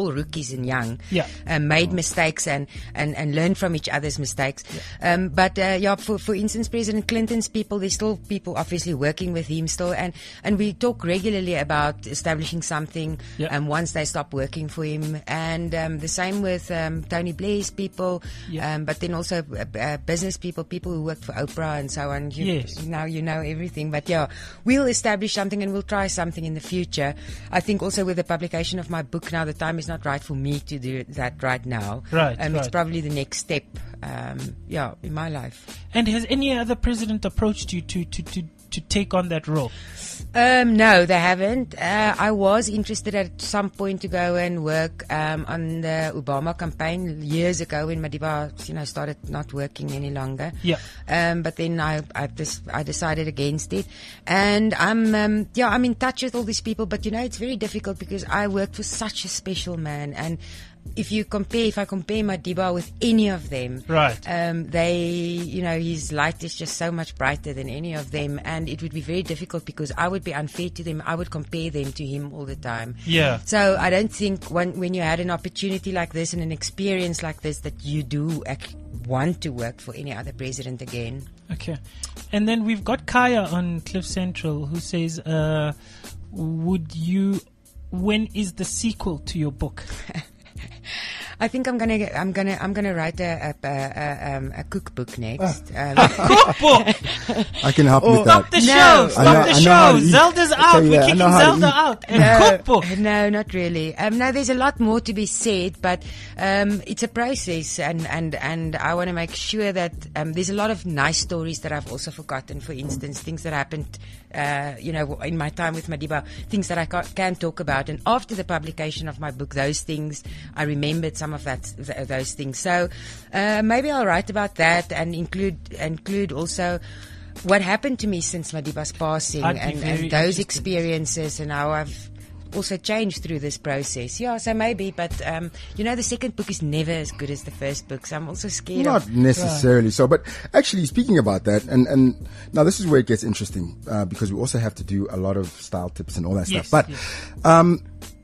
Speaker 6: twenties and young,
Speaker 5: Yeah.
Speaker 6: um, made mistakes and, and, and learned from each other's mistakes. Um, but uh, yeah, for for instance, President Clinton's people, there's still people obviously working with him still, and, and we talk regularly about establishing something.
Speaker 5: Yeah.
Speaker 6: Um, once they stop working for him, and um, the same with um, Tony Blair's people.
Speaker 5: Yeah.
Speaker 6: Um, but then also uh, uh, business people, people who worked for Oprah and so on. You,
Speaker 5: Yes.
Speaker 6: Now you know everything. But yeah, we'll establish something and we'll try something in the future. I think also with the publication of my book now, the time is not right for me to do that right now.
Speaker 5: Right,
Speaker 6: Um, It's
Speaker 5: right.
Speaker 6: probably the next step, um, yeah, in my life.
Speaker 5: And has any other president approached you to, to, to, to take on that role?
Speaker 6: Um, no, they haven't. Uh, I was interested at some point to go and work um, on the Obama campaign years ago when Madiba, you know, started not working any longer.
Speaker 5: Yeah.
Speaker 6: Um, but then I, I, just, I decided against it, and I'm, um, yeah, I'm in touch with all these people. But you know, it's very difficult because I worked for such a special man, and if you compare, if I compare Madiba with any of them,
Speaker 5: Right.
Speaker 6: um, they, you know, his light is just so much brighter than any of them, and it would be very difficult because I would be unfair to them. I would compare them to him all the time.
Speaker 5: Yeah.
Speaker 6: So I don't think when when you had an opportunity like this and an experience like this that you do ac- want to work for any other president again.
Speaker 5: Okay. And then we've got Kaya on Cliff Central who says, uh, would you, when is the sequel to your book?
Speaker 6: I think I'm gonna I'm gonna I'm gonna write a a, a, um, a cookbook next. Um,
Speaker 5: Cookbook!
Speaker 4: I can help with
Speaker 5: Stop
Speaker 4: that.
Speaker 5: the
Speaker 6: No.
Speaker 5: show! Stop
Speaker 4: I know-
Speaker 5: the
Speaker 4: I know how
Speaker 5: show!
Speaker 4: to eat.
Speaker 5: Zelda's
Speaker 4: I
Speaker 5: out!
Speaker 4: tell you
Speaker 5: We're
Speaker 4: that, I
Speaker 5: kicking
Speaker 4: know how to
Speaker 5: Zelda
Speaker 4: eat.
Speaker 5: out! A
Speaker 6: No,
Speaker 5: cookbook!
Speaker 6: no, not really. Um, no, there's a lot more to be said, but um, it's a process, and, and, and I want to make sure that um, there's a lot of nice stories that I've also forgotten. For instance, things that happened, uh, you know, in my time with Madiba, things that I ca- can talk about. And after the publication of my book, those things I remembered some of that th- those things. So uh, maybe I'll write about that and include include also what happened to me since Madiba's passing,
Speaker 5: I'd be
Speaker 6: and,
Speaker 5: very
Speaker 6: and those
Speaker 5: interested.
Speaker 6: experiences and how I've also changed through this process. Yeah, so maybe, but um, you know, the second book is never as good as the first book, so I'm also scared
Speaker 4: Not
Speaker 6: of...
Speaker 4: necessarily so, but actually speaking about that, and, and now this is where it gets interesting, uh, because we also have to do a lot of style tips and all that
Speaker 5: Yes,
Speaker 4: stuff. But
Speaker 5: yes.
Speaker 4: um,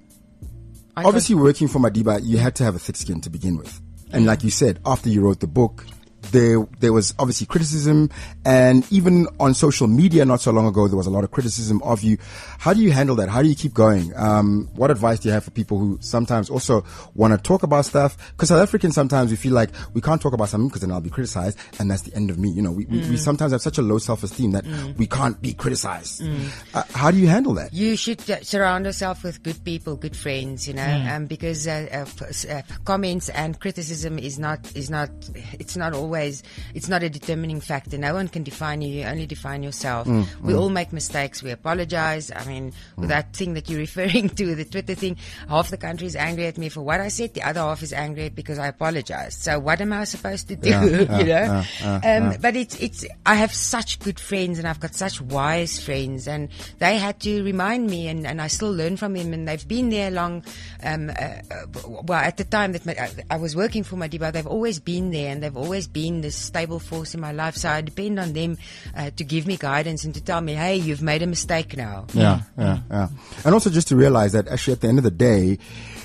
Speaker 6: I
Speaker 4: obviously working for Madiba, you had to have a thick skin to begin with. And like you said, after you wrote the book, there there was obviously criticism, and even on social media not so long ago there was a lot of criticism of you. How do you handle that? How do you keep going? Um, what advice do you have for people who sometimes also want to talk about stuff? Because South Africans sometimes we feel like we can't talk about something because then I'll be criticized, and that's the end of me. You know, we, we, we sometimes have such a low self-esteem that we can't be criticized. Uh, how do you handle that?
Speaker 6: You should uh, surround yourself with good people, good friends, you know, um, because uh, uh, f- uh, comments and criticism is not is not it's not always it's not a determining factor. No one can define you. You only define yourself. We all make mistakes. We apologize. I mean, with that thing that you're referring to, the Twitter thing, half the country is angry at me for what I said. The other half is angry because I apologized. So what am I supposed to do?
Speaker 4: Yeah,
Speaker 6: you
Speaker 4: yeah,
Speaker 6: know.
Speaker 4: yeah, yeah,
Speaker 6: um,
Speaker 4: yeah.
Speaker 6: But it's it's. I have such good friends, and I've got such wise friends, and they had to remind me, and, and I still learn from them. And they've been there long. Um, uh, uh, well, at the time that my, I, I was working for Madiba, they've always been there, and they've always been this stable force in my life. So I depend on them uh, to give me guidance and to tell me, "Hey, you've made a mistake now."
Speaker 4: Yeah, yeah, yeah. And also just to realize that actually at the end of the day,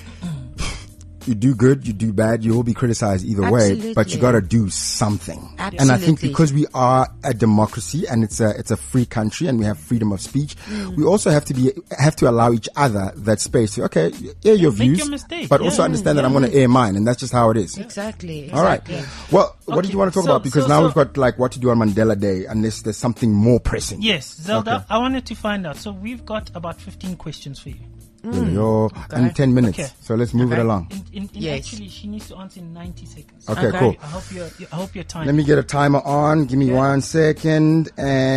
Speaker 4: you do good, you do bad, you will be criticized either way, but you
Speaker 6: Absolutely.
Speaker 4: got to do something. And I think
Speaker 6: Absolutely.
Speaker 4: because we are a democracy and it's a it's a free country and we have freedom of speech, we also have to be have to allow each other that space to, okay, air your
Speaker 5: make
Speaker 4: views,
Speaker 5: your mistake,
Speaker 4: but
Speaker 5: yeah.
Speaker 4: also understand that I'm going to air mine, and that's just how it is.
Speaker 6: Exactly.
Speaker 4: All right.
Speaker 6: exactly.
Speaker 4: Well, what did
Speaker 5: Okay,
Speaker 4: you want to talk
Speaker 5: so-
Speaker 4: about? Because
Speaker 5: so-
Speaker 4: now
Speaker 5: so-
Speaker 4: we've got like what to do on Mandela Day, unless there's something more pressing.
Speaker 5: Yes, Zelda,
Speaker 4: Okay.
Speaker 5: I wanted to find out. So we've got about fifteen questions for you.
Speaker 4: Yo, and ten minutes.
Speaker 5: Okay.
Speaker 4: So let's move it
Speaker 6: Okay.
Speaker 4: along.
Speaker 5: In, in, in
Speaker 6: Yes.
Speaker 5: Actually, she needs to answer in ninety seconds.
Speaker 4: Okay,
Speaker 6: Okay.
Speaker 4: cool.
Speaker 5: I hope you're, I hope you're time.
Speaker 4: Let me get a timer on. Give me
Speaker 5: Okay.
Speaker 4: one second.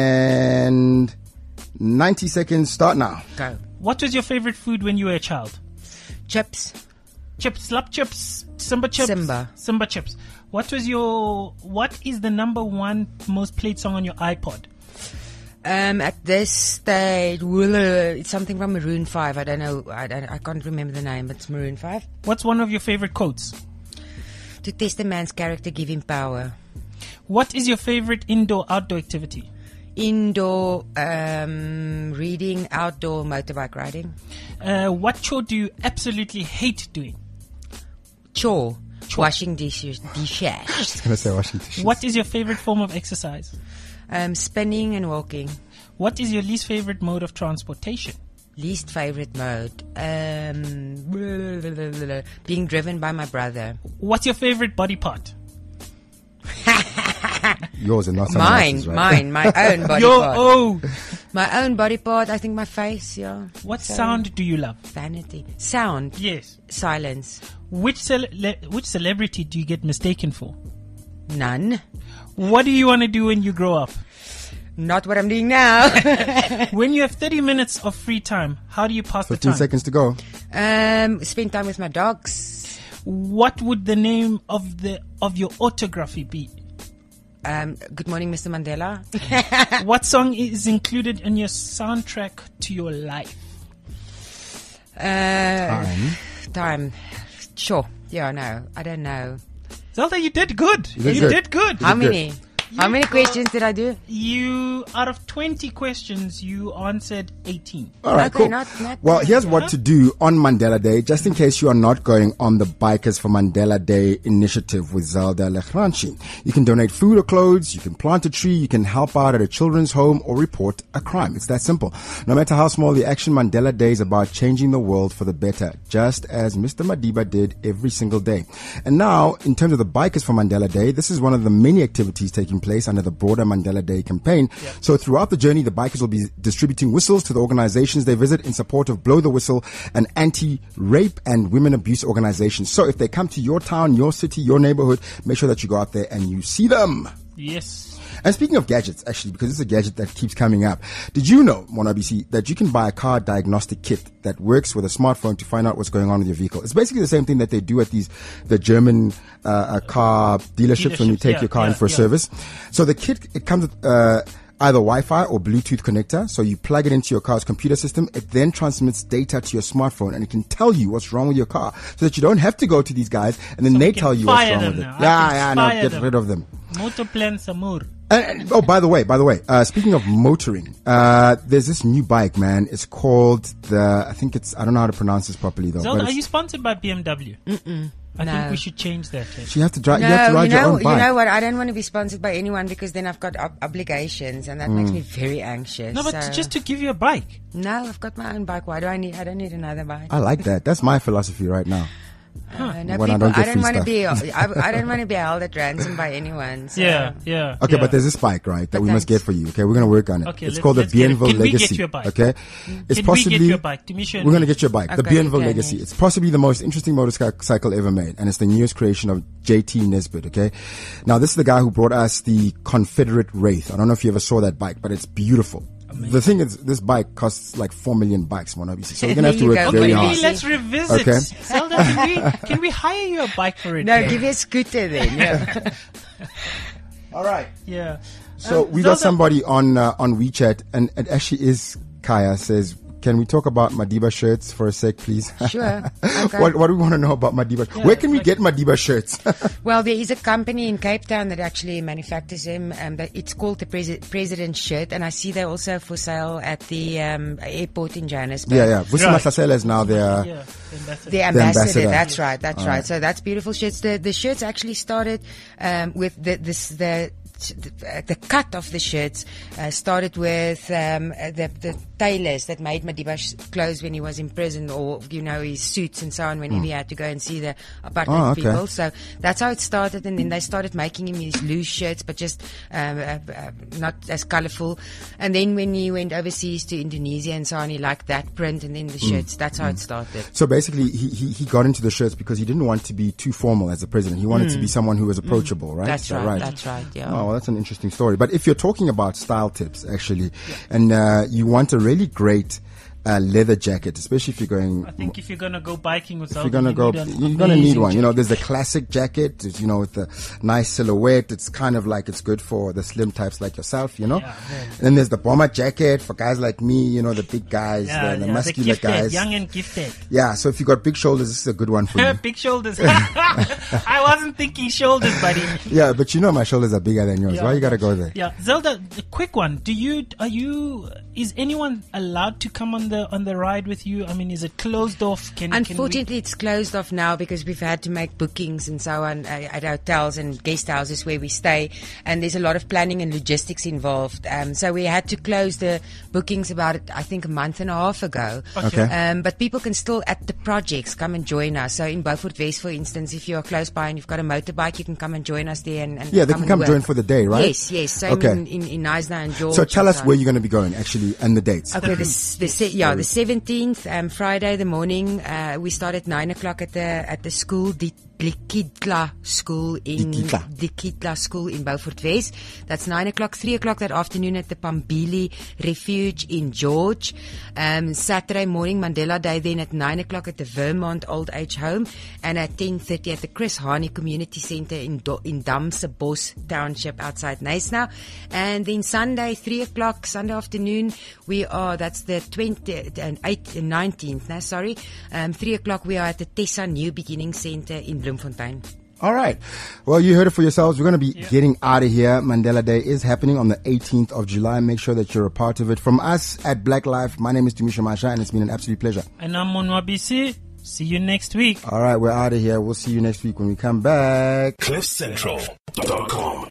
Speaker 4: And ninety seconds. Start now.
Speaker 6: Go.
Speaker 5: What was your favorite food when you were a child?
Speaker 6: Chips.
Speaker 5: Chips, slap chips, Simba chips.
Speaker 6: Simba.
Speaker 5: Simba chips. What was your? What is the number one most played song on your iPod?
Speaker 6: Um, at this stage, Willa, it's something from Maroon Five. I don't know. I don't. I can't remember the name, but it's Maroon Five.
Speaker 5: What's one of your favorite quotes?
Speaker 6: To test a man's character, give him power.
Speaker 5: What is your favorite indoor-outdoor activity?
Speaker 6: Indoor um, reading, outdoor motorbike riding.
Speaker 5: Uh, what chore do you absolutely hate doing?
Speaker 6: chore. Washing dishes. dishes.
Speaker 4: I was going to say washing dishes.
Speaker 5: What is your favorite form of exercise?
Speaker 6: Um, spinning and walking.
Speaker 5: What is your least favorite mode of transportation?
Speaker 6: Least favorite mode. Um, being driven by my brother.
Speaker 5: What's your favorite body part?
Speaker 4: Yours and not someone
Speaker 6: Mine,
Speaker 4: else's, right?
Speaker 6: mine, my own body
Speaker 5: Your
Speaker 6: part.
Speaker 5: own.
Speaker 6: My own body part. I think my face. Yeah.
Speaker 5: What
Speaker 6: So,
Speaker 5: sound do you love?
Speaker 6: Vanity. Sound.
Speaker 5: Yes.
Speaker 6: Silence.
Speaker 5: Which cele- le- which celebrity do you get mistaken for?
Speaker 6: None.
Speaker 5: What do you want to do when you grow up?
Speaker 6: Not what I'm doing now.
Speaker 5: When you have thirty minutes of free time, how do you pass the
Speaker 4: fifteen
Speaker 5: time?
Speaker 4: seconds to go.
Speaker 6: um, spend time with my dogs.
Speaker 5: What would the name of the of your autography be?
Speaker 6: Um, good morning, Mister Mandela.
Speaker 5: What song is included in your soundtrack to your life?
Speaker 6: uh,
Speaker 4: Time.
Speaker 6: time. Sure. Yeah, no, I don't know.
Speaker 5: Zelda, you did good. You
Speaker 4: did
Speaker 5: did,
Speaker 4: good.
Speaker 5: good.
Speaker 6: How
Speaker 4: good.
Speaker 6: many? How many questions did I do?
Speaker 5: You, out of twenty questions, you answered eighteen.
Speaker 4: All right,
Speaker 6: Okay,
Speaker 4: cool.
Speaker 6: not- not
Speaker 4: well,
Speaker 6: bad.
Speaker 4: here's what to do on Mandela Day, just in case you are not going on the Bikers for Mandela Day initiative with Zelda Lechranchi. You can donate food or clothes, you can plant a tree, you can help out at a children's home, or report a crime. It's that simple. No matter how small, the Action Mandela Day is about changing the world for the better, just as Mister Madiba did every single day. And now, in terms of the Bikers for Mandela Day, this is one of the many activities taking place under the broader Mandela Day campaign. Yep. So throughout the journey, the bikers will be distributing whistles to the organizations they visit in support of Blow the Whistle, an anti-rape and women abuse organization. So if they come to your town, your city, your neighborhood, make sure that you go out there and you see them.
Speaker 5: Yes.
Speaker 4: And speaking of gadgets, actually, because it's a gadget that keeps coming up, did you know, Mona B C, that you can buy a car diagnostic kit that works with a smartphone to find out what's going on with your vehicle? It's basically the same thing that they do at these, the German uh, uh, car dealerships, when you
Speaker 5: Dealerships,
Speaker 4: take
Speaker 5: yeah,
Speaker 4: your car in
Speaker 5: yeah,
Speaker 4: for a
Speaker 5: yeah.
Speaker 4: service. So the kit, it comes with uh, either Wi-Fi or Bluetooth connector. So you plug it into your car's computer system. It then transmits data to your smartphone, and it can tell you what's wrong with your car, so that you don't have to go to these guys and then
Speaker 5: So
Speaker 4: they
Speaker 5: we can
Speaker 4: tell you what's
Speaker 5: fire
Speaker 4: wrong
Speaker 5: them
Speaker 4: with it.
Speaker 5: now. I
Speaker 4: Yeah,
Speaker 5: can
Speaker 4: yeah, no,
Speaker 5: fire
Speaker 4: get
Speaker 5: them.
Speaker 4: rid of them.
Speaker 5: Motoplan Samur.
Speaker 4: And, and- oh, by the way, by the way, uh, speaking of motoring, uh, there's this new bike, man. It's called the, I think it's, I don't know how to pronounce this properly though.
Speaker 5: Zelda,
Speaker 4: but
Speaker 5: are
Speaker 4: it's-
Speaker 5: you sponsored by B M W? Mm-mm. I
Speaker 6: No.
Speaker 5: think we should change that. eh?
Speaker 4: you have to drive,
Speaker 6: No,
Speaker 4: you have to ride
Speaker 6: you
Speaker 4: your
Speaker 6: know,
Speaker 4: own
Speaker 6: you
Speaker 4: bike.
Speaker 6: know what? I don't want to be sponsored by anyone because then I've got ob- obligations, and that makes me very anxious.
Speaker 5: No, but
Speaker 6: so-
Speaker 5: just to give you a bike.
Speaker 6: no, I've got my own bike. Why do I need? I don't need another bike.
Speaker 4: I like that. That's my philosophy right now.
Speaker 6: Uh, no,
Speaker 4: When I
Speaker 6: people,
Speaker 4: don't get
Speaker 6: I
Speaker 4: free
Speaker 6: don't want to
Speaker 4: stuff.
Speaker 6: be. I, I don't want to be held at ransom by anyone. So.
Speaker 5: Yeah, yeah.
Speaker 4: Okay,
Speaker 5: yeah.
Speaker 4: but there's this bike, right, that
Speaker 6: But
Speaker 4: we must
Speaker 6: thanks.
Speaker 4: get for you. Okay, we're gonna work on it.
Speaker 5: Okay,
Speaker 4: it's
Speaker 5: let's-
Speaker 4: called the
Speaker 5: let's get it.
Speaker 4: Bienville
Speaker 5: Can we get
Speaker 4: Legacy.
Speaker 5: you a bike?
Speaker 4: Okay, it's
Speaker 5: Can
Speaker 4: possibly
Speaker 5: we get you a bike? Timisha and
Speaker 4: we're gonna
Speaker 5: me.
Speaker 4: get you a bike. the
Speaker 6: Okay,
Speaker 4: Bienville
Speaker 6: okay,
Speaker 4: Legacy.
Speaker 6: yes.
Speaker 4: It's possibly the most interesting motorcycle ever made, and it's the newest creation of J T Nesbitt. Okay, now this is the guy who brought us the Confederate Wraith. I don't know if you ever saw that bike, but it's beautiful. The thing is, this bike costs like four million bucks, Mona B C. So we're gonna have to
Speaker 6: There
Speaker 4: work
Speaker 6: you go.
Speaker 4: very
Speaker 6: Okay,
Speaker 4: hard.
Speaker 5: Maybe let's revisit.
Speaker 4: Okay.
Speaker 5: Zelda, can we, can we hire you a bike for it?
Speaker 6: No,
Speaker 5: eh?
Speaker 6: give me a scooter then. Yeah.
Speaker 4: All right.
Speaker 5: Yeah.
Speaker 4: So
Speaker 5: Um,
Speaker 4: we got
Speaker 5: Zelda-
Speaker 4: somebody on uh, on WeChat, and it actually is Kaya. Says, can we talk about Madiba shirts for a sec, please?
Speaker 6: Sure. Okay.
Speaker 4: what What do we want to know about Madiba? Where can we
Speaker 5: like-
Speaker 4: get Madiba shirts?
Speaker 6: Well, there is a company in Cape Town that actually manufactures them. Um, but it's called the Presi- President's Shirt, and I see they're also for sale at the um, airport in Johannesburg.
Speaker 4: yeah, yeah. Vusi
Speaker 5: Right.
Speaker 4: Mahlasela is now there.
Speaker 5: Yeah, ambassador.
Speaker 6: The ambassador,
Speaker 4: ambassador.
Speaker 6: that's right, that's right. So that's beautiful shirts. The the shirts actually started um, with the this the. The, the cut of the shirts uh, started with um, uh, the, the tailors that made Madiba sh- clothes when he was in prison, or you know his suits and so on whenever he had to go and see the apartheid
Speaker 4: Oh, okay.
Speaker 6: people. So that's how it started, and then they started making him these loose shirts, but just um, uh, uh, not as colourful. And then when he went overseas to Indonesia and so on, he liked that print, and then the shirts. That's how it started.
Speaker 4: So basically, he, he he got into the shirts because he didn't want to be too formal as a president. He wanted to be someone who was approachable, right?
Speaker 6: Mm. That's
Speaker 4: Is that
Speaker 6: right, that's right, yeah.
Speaker 4: Oh, well, that's an interesting story. But if you're talking about style tips, actually, and uh, you want a really great uh, leather jacket, especially if you're going.
Speaker 5: I think if you're gonna go biking with
Speaker 4: If
Speaker 5: Zelda,
Speaker 4: you're gonna
Speaker 5: you
Speaker 4: go,
Speaker 5: need an
Speaker 4: you're gonna need
Speaker 5: amazing
Speaker 4: one. You know,
Speaker 5: jacket.
Speaker 4: there's the classic jacket, it's, you know, with the nice silhouette. It's kind of like it's good for the slim types like yourself, you know.
Speaker 5: Yeah, man.
Speaker 4: And then there's the bomber jacket for guys like me, you know, the big guys,
Speaker 5: Yeah,
Speaker 4: the, the
Speaker 5: yeah,
Speaker 4: muscular
Speaker 5: gifted,
Speaker 4: guys.
Speaker 5: young and gifted.
Speaker 4: Yeah, so if you got big shoulders, this is a good one for you.
Speaker 5: Big shoulders. I wasn't thinking shoulders, buddy.
Speaker 4: Yeah, but you know my shoulders are bigger than yours.
Speaker 5: Yeah.
Speaker 4: Why you gotta go there?
Speaker 5: Yeah, Zelda, a quick one. Do you, are you, is anyone allowed to come on the on the ride with you? I mean, is it closed off? Can
Speaker 6: Unfortunately,
Speaker 5: can
Speaker 6: it's closed off now because we've had to make bookings and so on uh, at hotels and guest houses where we stay, and there's a lot of planning and logistics involved. Um, so we had to close the bookings about, I think, a month and a half ago.
Speaker 4: Okay.
Speaker 6: Um, but people can still, at the projects, come and join us. So in Beaufort West, for instance, if you're close by and you've got a motorbike, you can come and join us there. And, and
Speaker 4: Yeah, they
Speaker 6: come
Speaker 4: can come
Speaker 6: and
Speaker 4: join
Speaker 6: work.
Speaker 4: for the day, right?
Speaker 6: Yes, yes. Same
Speaker 4: Okay.
Speaker 6: in, in, in Knysna and George.
Speaker 4: So tell
Speaker 6: and
Speaker 4: us
Speaker 6: so
Speaker 4: where
Speaker 6: on.
Speaker 4: you're going to be going, actually, and the dates.
Speaker 6: Okay, the, s- the se- yeah, the seventeenth, um, Friday the morning. Uh, we start at nine o'clock at the at the school, the Dikitla School in
Speaker 4: Dikitla.
Speaker 6: Dikitla School in Beaufort West. That's nine o'clock. Three o'clock that afternoon at the Pambili Refuge in George. Um, Saturday morning, Mandela Day. Then at nine o'clock at the Vermont Old Age Home, and at ten thirty at the Chris Hani Community Centre in Do- in Damsebos Township outside Knysna. And then Sunday, three o'clock, Sunday afternoon, we are, that's the twentieth and eighth and nineteenth, no, sorry, um, three o'clock, we are at the Tessa New Beginning Centre in Bloemfontein.
Speaker 4: All right. Well, you heard it for yourselves. We're going to be getting out of here. Mandela Day is happening on the eighteenth of July. Make sure that you're a part of it. From us at Black Life, my name is Tumisha Masha, and it's been an absolute pleasure.
Speaker 5: And I'm Monwabisi. See you next week.
Speaker 4: All right, we're out of here. We'll see you next week when we come back.
Speaker 1: cliff central dot com